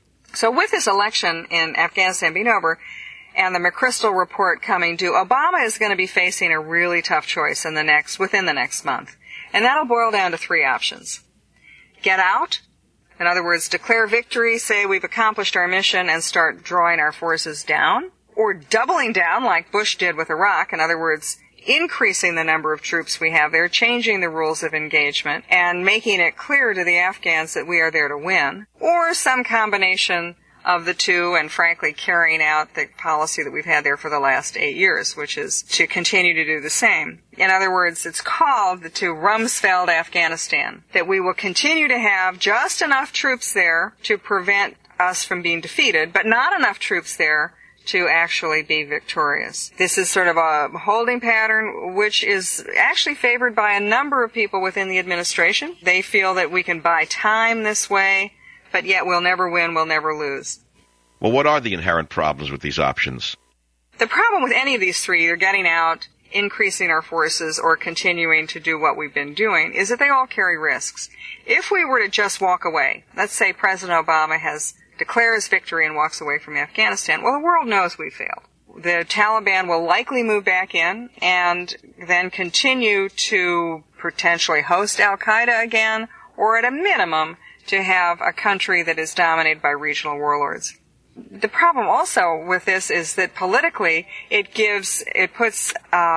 So with this election in Afghanistan being over, and the McChrystal report coming due, Obama is going to be facing a really tough choice within the next month. And that'll boil down to 3 options. Get out. In other words, declare victory, say we've accomplished our mission, and start drawing our forces down. Or doubling down like Bush did with Iraq. In other words, increasing the number of troops we have there, changing the rules of engagement, and making it clear to the Afghans that we are there to win. Or some combination of the two, and frankly carrying out the policy that we've had there for the last 8 years, which is to continue to do the same. In other words, it's called the to Rumsfeld Afghanistan, that we will continue to have just enough troops there to prevent us from being defeated, but not enough troops there to actually be victorious. This is sort of a holding pattern which is actually favored by a number of people within the administration. They feel that we can buy time this way, but yet we'll never win, we'll never lose. Well, what are the inherent problems with these options? The problem with any of these 3, either getting out, increasing our forces, or continuing to do what we've been doing, is that they all carry risks. If we were to just walk away, let's say President Obama declares victory and walks away from Afghanistan, well, the world knows we failed. The Taliban will likely move back in and then continue to potentially host al-Qaeda again, or at a minimum, to have a country that is dominated by regional warlords. The problem also with this is that politically it puts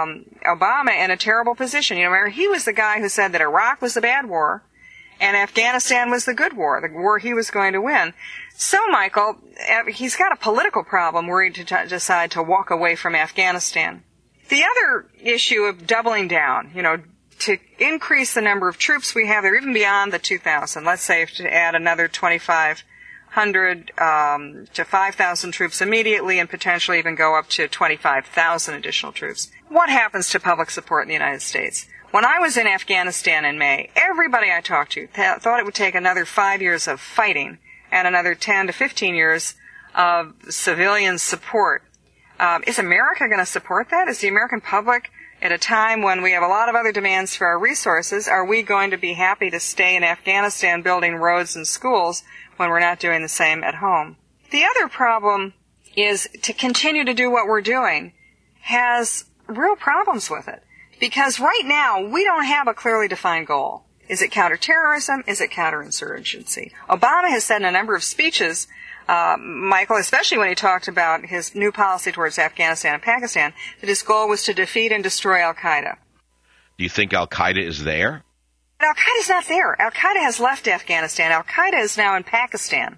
Obama in a terrible position. You know, remember, he was the guy who said that Iraq was the bad war and Afghanistan was the good war, the war he was going to win. So, Michael, he's got a political problem were he to decide to walk away from Afghanistan. The other issue of doubling down, to increase the number of troops we have there, even beyond the 2,000, let's say to add another 2,500 to 5,000 troops immediately and potentially even go up to 25,000 additional troops. What happens to public support in the United States? When I was in Afghanistan in May, everybody I talked to thought it would take another 5 years of fighting and another 10 to 15 years of civilian support. Is America going to support that? Is the American public, at a time when we have a lot of other demands for our resources, are we going to be happy to stay in Afghanistan building roads and schools when we're not doing the same at home? The other problem is to continue to do what we're doing has real problems with it. Because right now, we don't have a clearly defined goal. Is it counterterrorism? Is it counterinsurgency? Obama has said in a number of speeches, Michael, especially when he talked about his new policy towards Afghanistan and Pakistan, that his goal was to defeat and destroy al-Qaeda. Do you think al-Qaeda is there? Al-Qaeda's not there. Al-Qaeda has left Afghanistan. Al-Qaeda is now in Pakistan.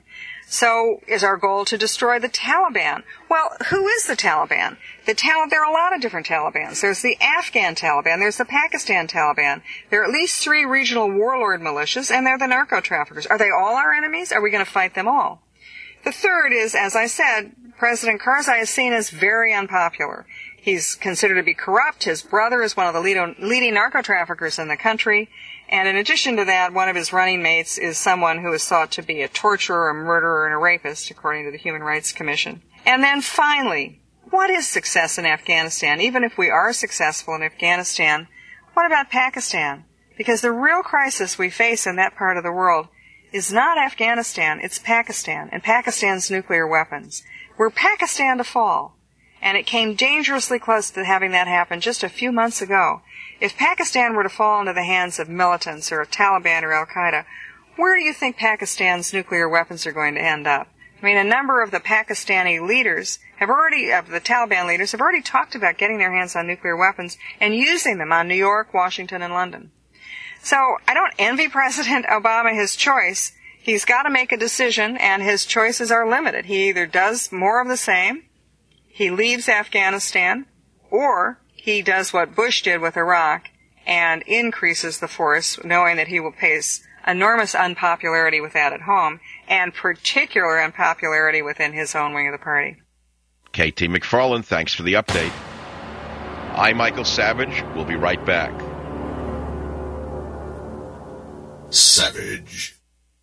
So is our goal to destroy the Taliban? Well, who is the Taliban? There are a lot of different Talibans. There's the Afghan Taliban. There's the Pakistan Taliban. There are at least 3 regional warlord militias, and they're the narco-traffickers. Are they all our enemies? Are we going to fight them all? The third is, as I said, President Karzai is seen as very unpopular. He's considered to be corrupt. His brother is one of the leading narco-traffickers in the country. And in addition to that, one of his running mates is someone who is thought to be a torturer, a murderer, and a rapist, according to the Human Rights Commission. And then finally, what is success in Afghanistan? Even if we are successful in Afghanistan, what about Pakistan? Because the real crisis we face in that part of the world is not Afghanistan, it's Pakistan, and Pakistan's nuclear weapons. Were Pakistan to fall, and it came dangerously close to having that happen just a few months ago, if Pakistan were to fall into the hands of militants or Taliban or al-Qaeda, where do you think Pakistan's nuclear weapons are going to end up? I mean, a number of the Pakistani leaders the Taliban leaders have already talked about getting their hands on nuclear weapons and using them on New York, Washington, and London. So I don't envy President Obama his choice. He's got to make a decision, and his choices are limited. He either does more of the same, he leaves Afghanistan, or he does what Bush did with Iraq and increases the force, knowing that he will face enormous unpopularity with that at home, and particular unpopularity within his own wing of the party. KT McFarland, thanks for the update. I'm Michael Savage. We'll be right back. Savage.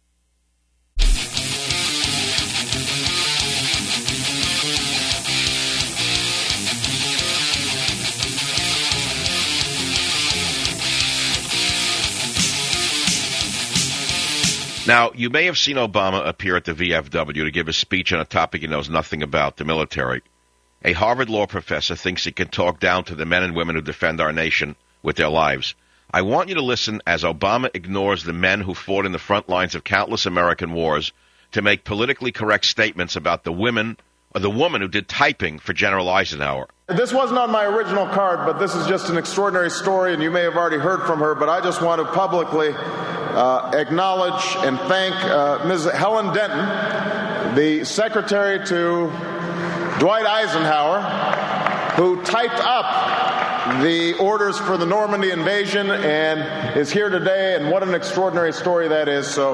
Now, you may have seen Obama appear at the VFW to give a speech on a topic he knows nothing about, the military. A Harvard law professor thinks he can talk down to the men and women who defend our nation with their lives. I want you to listen as Obama ignores the men who fought in the front lines of countless American wars to make politically correct statements about the women or the woman who did typing for General Eisenhower. This wasn't on my original card, but this is just an extraordinary story, and you may have already heard from her, but I just want to publicly acknowledge and thank Ms. Helen Denton, the secretary to Dwight Eisenhower, who typed up the orders for the Normandy invasion and is here today, and what an extraordinary story that is. So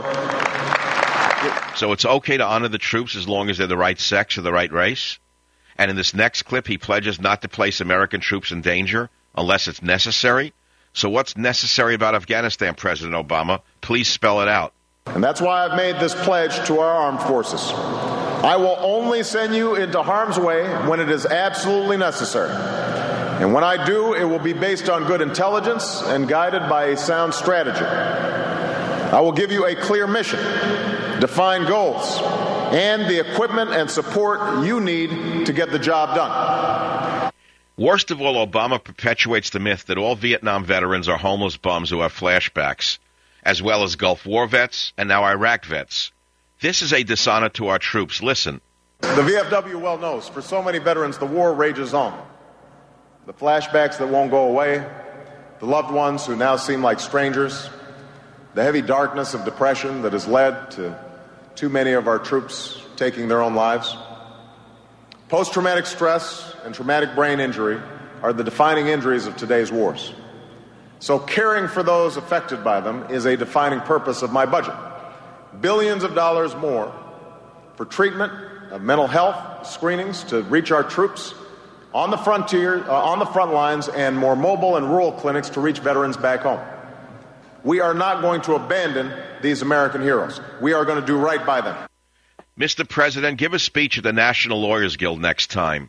it's okay to honor the troops as long as they're the right sex or the right race? And in this next clip, he pledges not to place American troops in danger unless it's necessary. So what's necessary about Afghanistan, President Obama? Please spell it out. And that's why I've made this pledge to our armed forces. I will only send you into harm's way when it is absolutely necessary. And when I do, it will be based on good intelligence and guided by a sound strategy. I will give you a clear mission, defined goals, and the equipment and support you need to get the job done. Worst of all, Obama perpetuates the myth that all Vietnam veterans are homeless bums who have flashbacks, as well as Gulf War vets and now Iraq vets. This is a dishonor to our troops. Listen. The VFW well knows, for so many veterans, the war rages on. The flashbacks that won't go away, the loved ones who now seem like strangers, the heavy darkness of depression that has led to too many of our troops taking their own lives. Post-traumatic stress and traumatic brain injury are the defining injuries of today's wars. So caring for those affected by them is a defining purpose of my budget. Billions of dollars more for treatment of mental health screenings to reach our troops on the frontier, on the front lines, and more mobile and rural clinics to reach veterans back home. We are not going to abandon these American heroes. We are going to do right by them. Mr. President, give a speech at the National Lawyers Guild next time.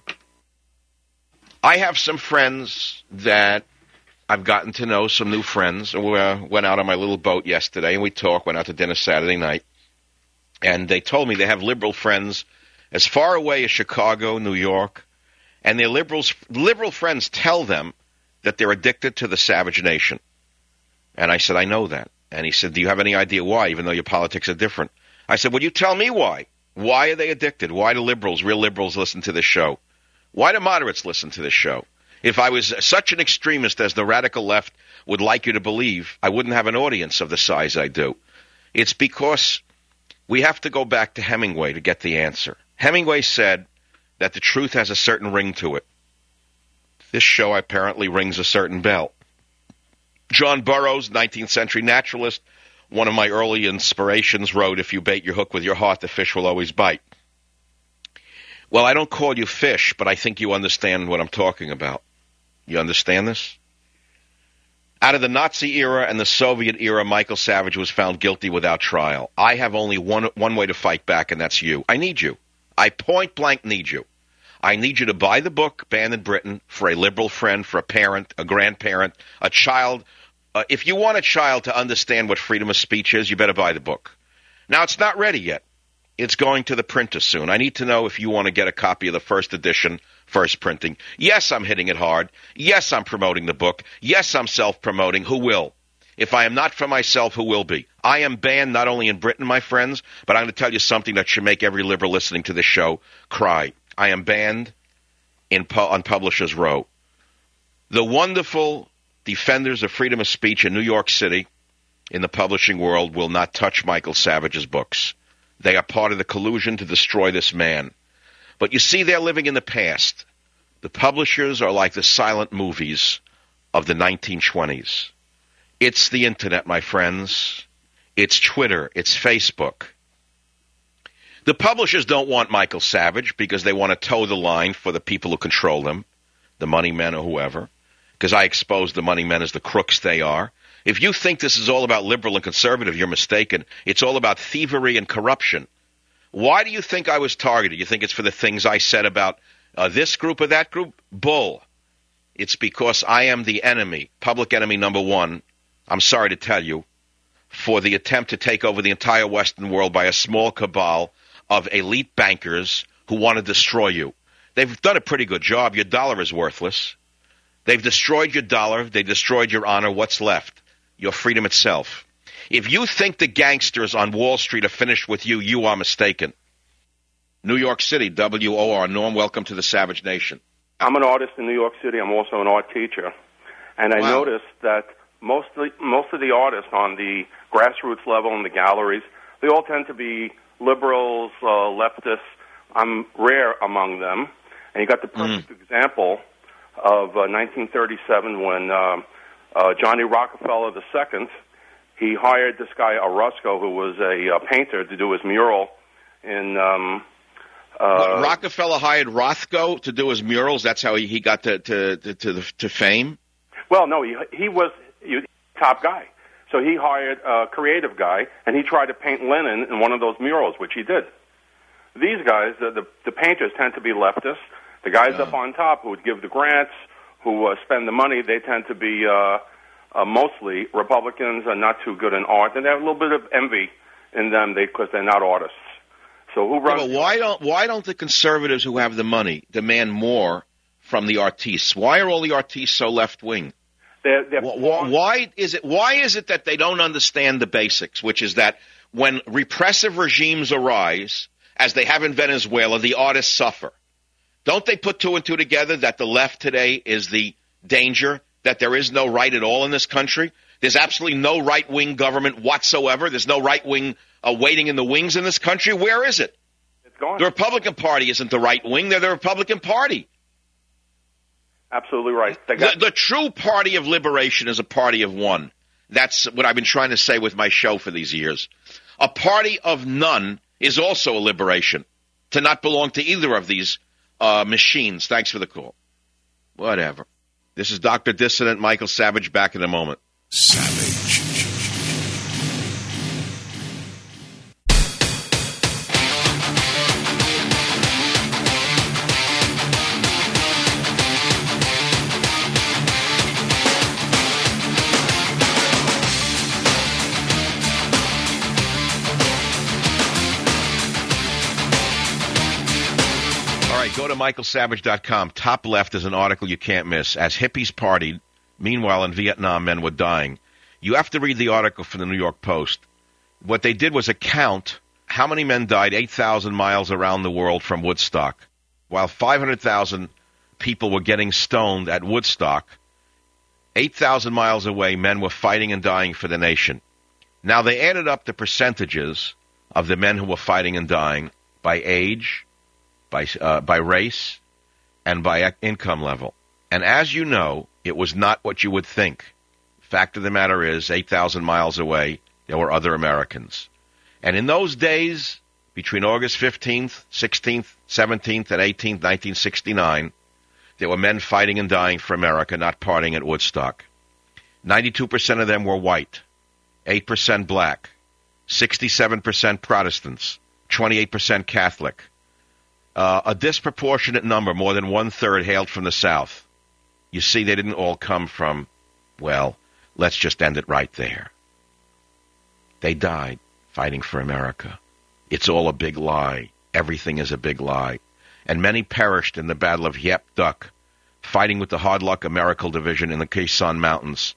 I have some friends that I've gotten to know, some new friends. We went out on my little boat yesterday, and we talked, went out to dinner Saturday night. And they told me they have liberal friends as far away as Chicago, New York, and their liberal friends tell them that they're addicted to the savage nation. And I said, I know that. And he said, do you have any idea why, even though your politics are different? I said, well, you tell me why. Why are they addicted? Why do liberals, real liberals, listen to this show? Why do moderates listen to this show? If I was such an extremist as the radical left would like you to believe, I wouldn't have an audience of the size I do. It's because we have to go back to Hemingway to get the answer. Hemingway said that the truth has a certain ring to it. This show apparently rings a certain bell. John Burroughs, 19th century naturalist, one of my early inspirations, wrote, if you bait your hook with your heart, the fish will always bite. Well, I don't call you fish, but I think you understand what I'm talking about. You understand this? Out of the Nazi era and the Soviet era, Michael Savage was found guilty without trial. I have only one way to fight back, and that's you. I need you. I point blank need you. I need you to buy the book, Banned in Britain, for a liberal friend, for a parent, a grandparent, a child. If you want a child to understand what freedom of speech is, you better buy the book. Now, it's not ready yet. It's going to the printer soon. I need to know if you want to get a copy of the first edition, first printing. Yes, I'm hitting it hard. Yes, I'm promoting the book. Yes, I'm self-promoting. Who will? If I am not for myself, who will be? I am banned not only in Britain, my friends, but I'm going to tell you something that should make every liberal listening to this show cry. I am banned on Publishers Row. The wonderful defenders of freedom of speech in New York City, in the publishing world, will not touch Michael Savage's books. They are part of the collusion to destroy this man. But you see, they're living in the past. The publishers are like the silent movies of the 1920s. It's the Internet, my friends. It's Twitter. It's Facebook. The publishers don't want Michael Savage because they want to toe the line for the people who control them, the money men or whoever, because I expose the money men as the crooks they are. If you think this is all about liberal and conservative, you're mistaken. It's all about thievery and corruption. Why do you think I was targeted? You think it's for the things I said about this group or that group? Bull. It's because I am the enemy, public enemy number one, I'm sorry to tell you, for the attempt to take over the entire Western world by a small cabal of elite bankers who want to destroy you. They've done a pretty good job. Your dollar is worthless. They've destroyed your dollar. They destroyed your honor. What's left? Your freedom itself. If you think the gangsters on Wall Street are finished with you, you are mistaken. New York City, WOR. Norm, welcome to the Savage Nation. I'm an artist in New York City. I'm also an art teacher. And I noticed that most of the artists on the grassroots level in the galleries, they all tend to be liberals, leftists. I'm rare among them. And you got the perfect example of 1937 when Johnny Rockefeller II, he hired this guy Orozco, who was a painter, to do his mural in... Rockefeller hired Rothko to do his murals? That's how he got to fame? Well, no, he was a top guy. So he hired a creative guy, and he tried to paint Lenin in one of those murals, which he did. These guys, the painters, tend to be leftists. The guys up on top who would give the grants, who spend the money, they tend to be mostly Republicans and not too good in art. And they have a little bit of envy in them because they're not artists. So who runs? Yeah, but why don't the conservatives who have the money demand more from the artistes? Why are all the artistes so left-wing? Why is it that they don't understand the basics, which is that when repressive regimes arise, as they have in Venezuela, the artists suffer? Don't they put two and two together that the left today is the danger, that there is no right at all in this country? There's absolutely no right-wing government whatsoever. There's no right-wing waiting in the wings in this country. Where is it? It's gone. The Republican Party isn't the right wing. They're the Republican Party. Absolutely right. The true party of liberation is a party of one. That's what I've been trying to say with my show for these years. A party of none is also a liberation. To not belong to either of these machines. Thanks for the call. Whatever. This is Dr. Dissident Michael Savage, back in a moment. Savage. Go to michaelsavage.com. Top left is an article you can't miss. As hippies partied, meanwhile in Vietnam men were dying. You have to read the article from the New York Post. What they did was count how many men died 8,000 miles around the world from Woodstock. While 500,000 people were getting stoned at Woodstock, 8,000 miles away men were fighting and dying for the nation. Now they added up the percentages of the men who were fighting and dying by age, by race, and by income level. And as you know, it was not what you would think. Fact of the matter is, 8,000 miles away, there were other Americans. And in those days, between August 15th, 16th, 17th, and 18th, 1969, there were men fighting and dying for America, not partying at Woodstock. 92% of them were white, 8% black, 67% Protestants, 28% Catholic. A disproportionate number, more than one-third, hailed from the South. You see, they didn't all come from, well, let's just end it right there. They died fighting for America. It's all a big lie. Everything is a big lie. And many perished in the Battle of Yep Duck, fighting with the Hard Luck American Division in the Khe Sanh Mountains.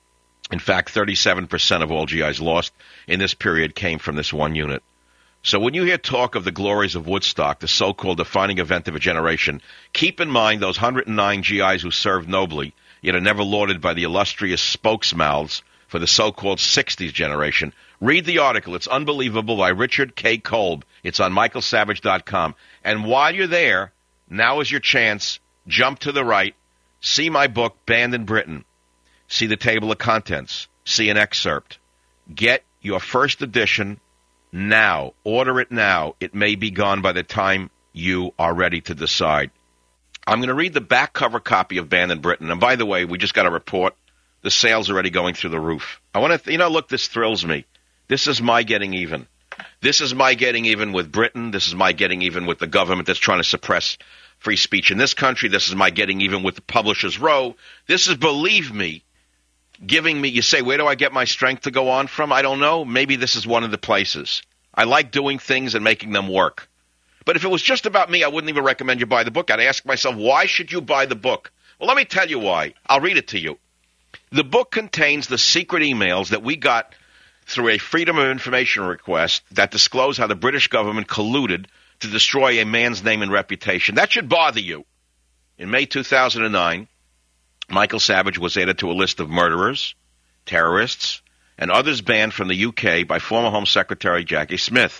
In fact, 37% of all GIs lost in this period came from this one unit. So when you hear talk of the glories of Woodstock, the so-called defining event of a generation, keep in mind those 109 GIs who served nobly, yet are never lauded by the illustrious spokesmouths for the so-called 60s generation. Read the article. It's unbelievable, by Richard K. Kolb. It's on michaelsavage.com. And while you're there, now is your chance. Jump to the right. See my book, Banned in Britain. See the table of contents. See an excerpt. Get your first edition now. Order it now. It may be gone by the time you are ready to decide. I'm going to read the back cover copy of Banned in Britain. And by the way, we just got a report. The sales are already going through the roof. I want to, look, this thrills me. This is my getting even. This is my getting even with Britain. This is my getting even with the government that's trying to suppress free speech in this country. This is my getting even with the Publishers Row. This is, believe me, giving me, you say, where do I get my strength to go on from? I don't know. Maybe this is one of the places. I like doing things and making them work. But if it was just about me, I wouldn't even recommend you buy the book. I'd ask myself, why should you buy the book? Well, let me tell you why. I'll read it to you. The book contains the secret emails that we got through a Freedom of Information request that disclose how the British government colluded to destroy a man's name and reputation. That should bother you. In May 2009, Michael Savage was added to a list of murderers, terrorists, and others banned from the UK by former Home Secretary Jackie Smith.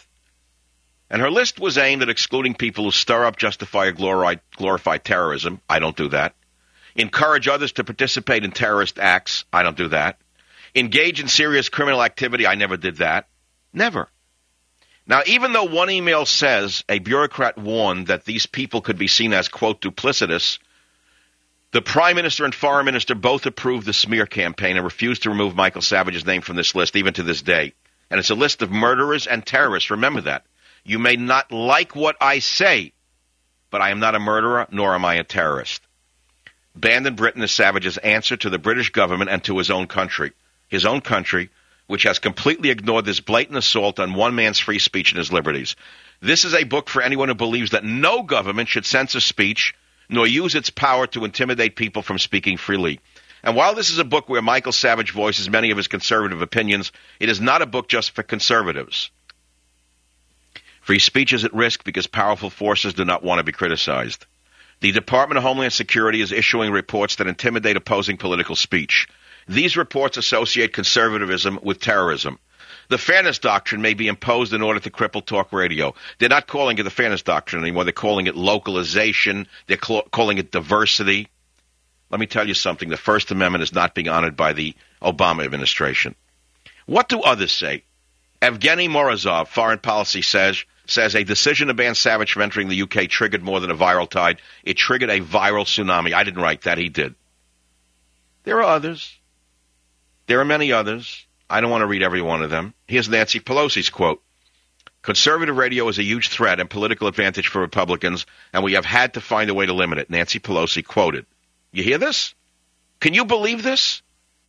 And her list was aimed at excluding people who stir up, justify, or glorify terrorism. I don't do that. Encourage others to participate in terrorist acts. I don't do that. Engage in serious criminal activity. I never did that. Never. Now, even though one email says a bureaucrat warned that these people could be seen as, quote, duplicitous, the Prime Minister and Foreign Minister both approved the smear campaign and refused to remove Michael Savage's name from this list, even to this day. And it's a list of murderers and terrorists. Remember that. You may not like what I say, but I am not a murderer, nor am I a terrorist. Banned in Britain is Savage's answer to the British government and to his own country, which has completely ignored this blatant assault on one man's free speech and his liberties. This is a book for anyone who believes that no government should censor speech, nor use its power to intimidate people from speaking freely. And while this is a book where Michael Savage voices many of his conservative opinions, it is not a book just for conservatives. Free speech is at risk because powerful forces do not want to be criticized. The Department of Homeland Security is issuing reports that intimidate opposing political speech. These reports associate conservatism with terrorism. The Fairness Doctrine may be imposed in order to cripple talk radio. They're not calling it the Fairness Doctrine anymore. They're calling it localization. They're calling it diversity. let me tell you something. The First Amendment is not being honored by the Obama administration. What do others say? Evgeny Morozov, foreign policy, says a decision to ban Savage from entering the UK triggered more than a viral tide. It triggered a viral tsunami. I didn't write that. He did. There are others. There are many others. I don't want to read every one of them. Here's Nancy Pelosi's quote. Conservative radio is a huge threat and political advantage for Republicans, and we have had to find a way to limit it. Nancy Pelosi quoted. You hear this? Can you believe this?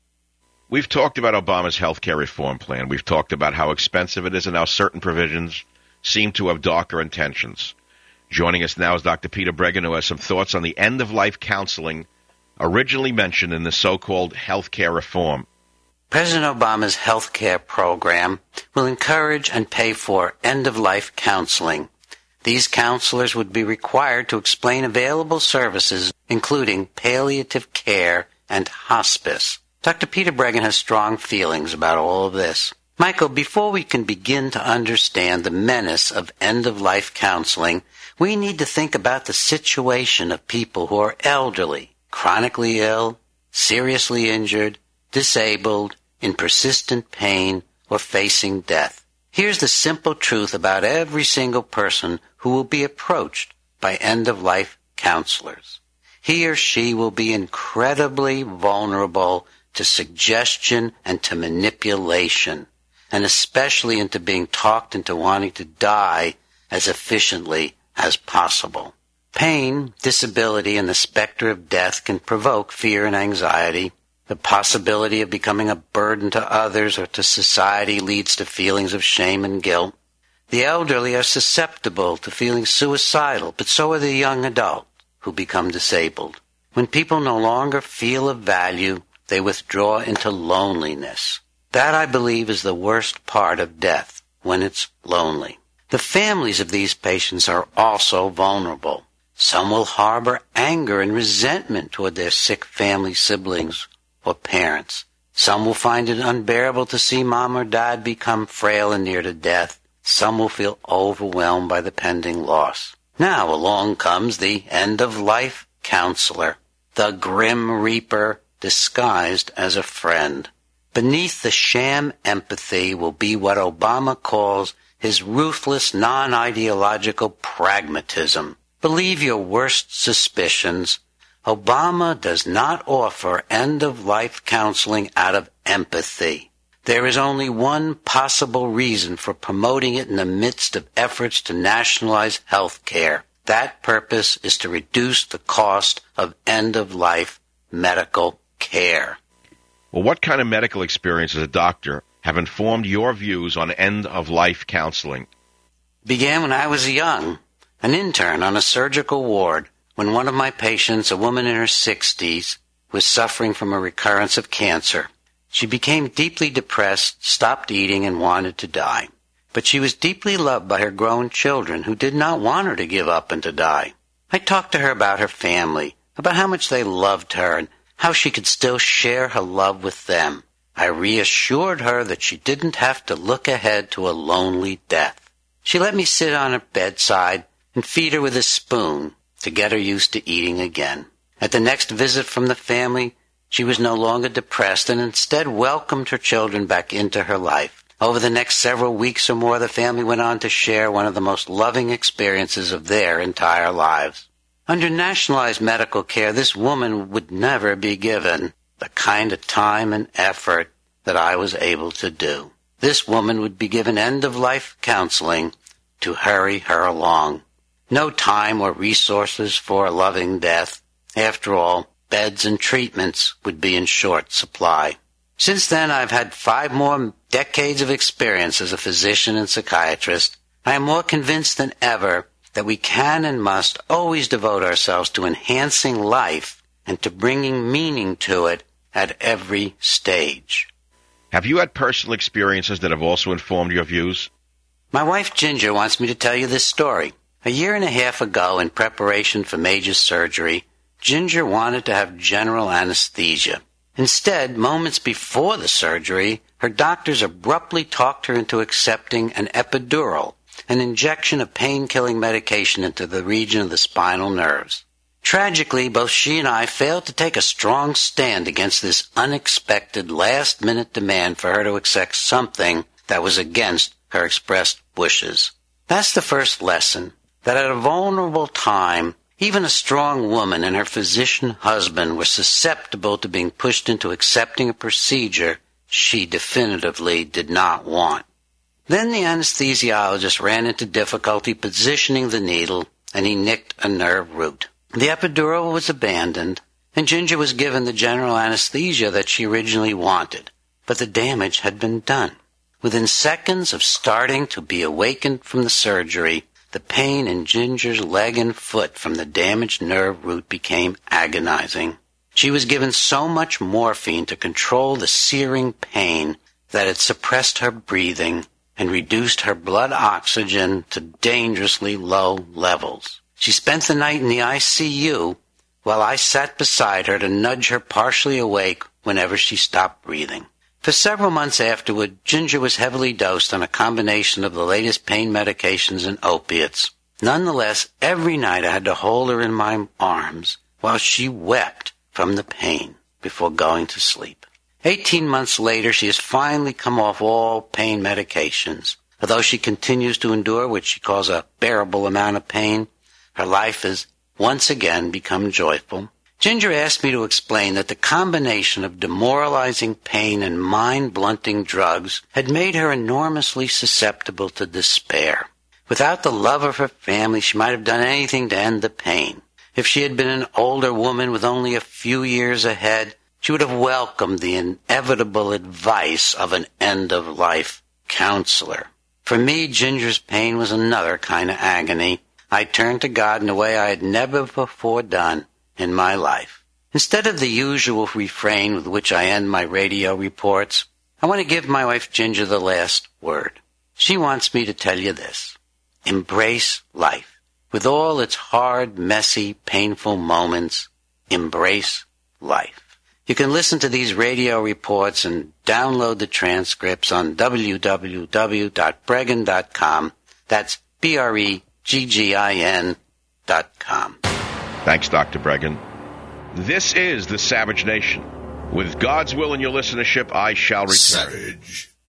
We've talked about Obama's health care reform plan. We've talked about how expensive it is and how certain provisions seem to have darker intentions. Joining us now is Dr. Peter Breggin, who has some thoughts on the end-of-life counseling originally mentioned in the so-called health care reform. President Obama's health care program will encourage and pay for end-of-life counseling. These counselors would be required to explain available services, including palliative care and hospice. Dr. Peter Breggin has strong feelings about all of this. Michael, before we can begin to understand the menace of end-of-life counseling, we need to think about the situation of people who are elderly, chronically ill, seriously injured, disabled, in persistent pain, or facing death. Here's the simple truth about every single person who will be approached by end-of-life counselors. He or she will be incredibly vulnerable to suggestion and to manipulation, and especially into being talked into wanting to die as efficiently as possible. Pain, disability, and the specter of death can provoke fear and anxiety. The possibility of becoming a burden to others or to society leads to feelings of shame and guilt. The elderly are susceptible to feeling suicidal, but so are the young adults who become disabled. When people no longer feel of value, they withdraw into loneliness. That, I believe, is the worst part of death, when it's lonely. The families of these patients are also vulnerable. Some will harbor anger and resentment toward their sick family siblings or parents. Some will find it unbearable to see mom or dad become frail and near to death. Some will feel overwhelmed by the pending loss. Now along comes the end-of-life counselor, the grim reaper disguised as a friend. Beneath the sham empathy will be what Obama calls his ruthless, non-ideological pragmatism. Believe your worst suspicions. Obama does not offer end-of-life counseling out of empathy. There is only one possible reason for promoting it in the midst of efforts to nationalize health care. That purpose is to reduce the cost of end-of-life medical care. Well, what kind of medical experience as a doctor have informed your views on end-of-life counseling? Began when I was young, an intern on a surgical ward, when one of my patients, a woman in her 60s, was suffering from a recurrence of cancer. She became deeply depressed, stopped eating, and wanted to die. But she was deeply loved by her grown children, who did not want her to give up and to die. I talked to her about her family, about how much they loved her, and how she could still share her love with them. I reassured her that she didn't have to look ahead to a lonely death. She let me sit on her bedside and feed her with a spoon to get her used to eating again. At the next visit from the family, she was no longer depressed and instead welcomed her children back into her life. Over the next several weeks or more, the family went on to share one of the most loving experiences of their entire lives. Under nationalized medical care, this woman would never be given the kind of time and effort that I was able to do. This woman would be given end-of-life counseling to hurry her along. No time or resources for a loving death. After all, beds and treatments would be in short supply. Since then, I've had 5 more decades of experience as a physician and psychiatrist. I am more convinced than ever that we can and must always devote ourselves to enhancing life and to bringing meaning to it at every stage. Have you had personal experiences that have also informed your views? My wife Ginger wants me to tell you this story. A year and a half ago, in preparation for major surgery, Ginger wanted to have general anesthesia. Instead, moments before the surgery, her doctors abruptly talked her into accepting an epidural, an injection of pain-killing medication into the region of the spinal nerves. Tragically, both she and I failed to take a strong stand against this unexpected last-minute demand for her to accept something that was against her expressed wishes. That's the first lesson, that at a vulnerable time, even a strong woman and her physician husband were susceptible to being pushed into accepting a procedure she definitively did not want. Then the anesthesiologist ran into difficulty positioning the needle, and he nicked a nerve root. The epidural was abandoned, and Ginger was given the general anesthesia that she originally wanted, but the damage had been done. Within seconds of starting to be awakened from the surgery, the pain in Ginger's leg and foot from the damaged nerve root became agonizing. She was given so much morphine to control the searing pain that it suppressed her breathing and reduced her blood oxygen to dangerously low levels. She spent the night in the ICU while I sat beside her to nudge her partially awake whenever she stopped breathing. For several months afterward, Ginger was heavily dosed on a combination of the latest pain medications and opiates. Nonetheless, every night I had to hold her in my arms while she wept from the pain before going to sleep. 18 months later, she has finally come off all pain medications. Although she continues to endure what she calls a bearable amount of pain, her life has once again become joyful. Ginger asked me to explain that the combination of demoralizing pain and mind-blunting drugs had made her enormously susceptible to despair. Without the love of her family, she might have done anything to end the pain. If she had been an older woman with only a few years ahead, she would have welcomed the inevitable advice of an end-of-life counselor. For me, Ginger's pain was another kind of agony. I turned to God in a way I had never before done in my life. Instead of the usual refrain with which I end my radio reports, I want to give my wife Ginger the last word. She wants me to tell you this. Embrace life. With all its hard, messy, painful moments, embrace life. You can listen to these radio reports and download the transcripts on www.breggin.com. That's BREGGIN.com. Thanks, Dr. Breggin. This is the Savage Nation. With God's will and your listenership, I shall return. Savage.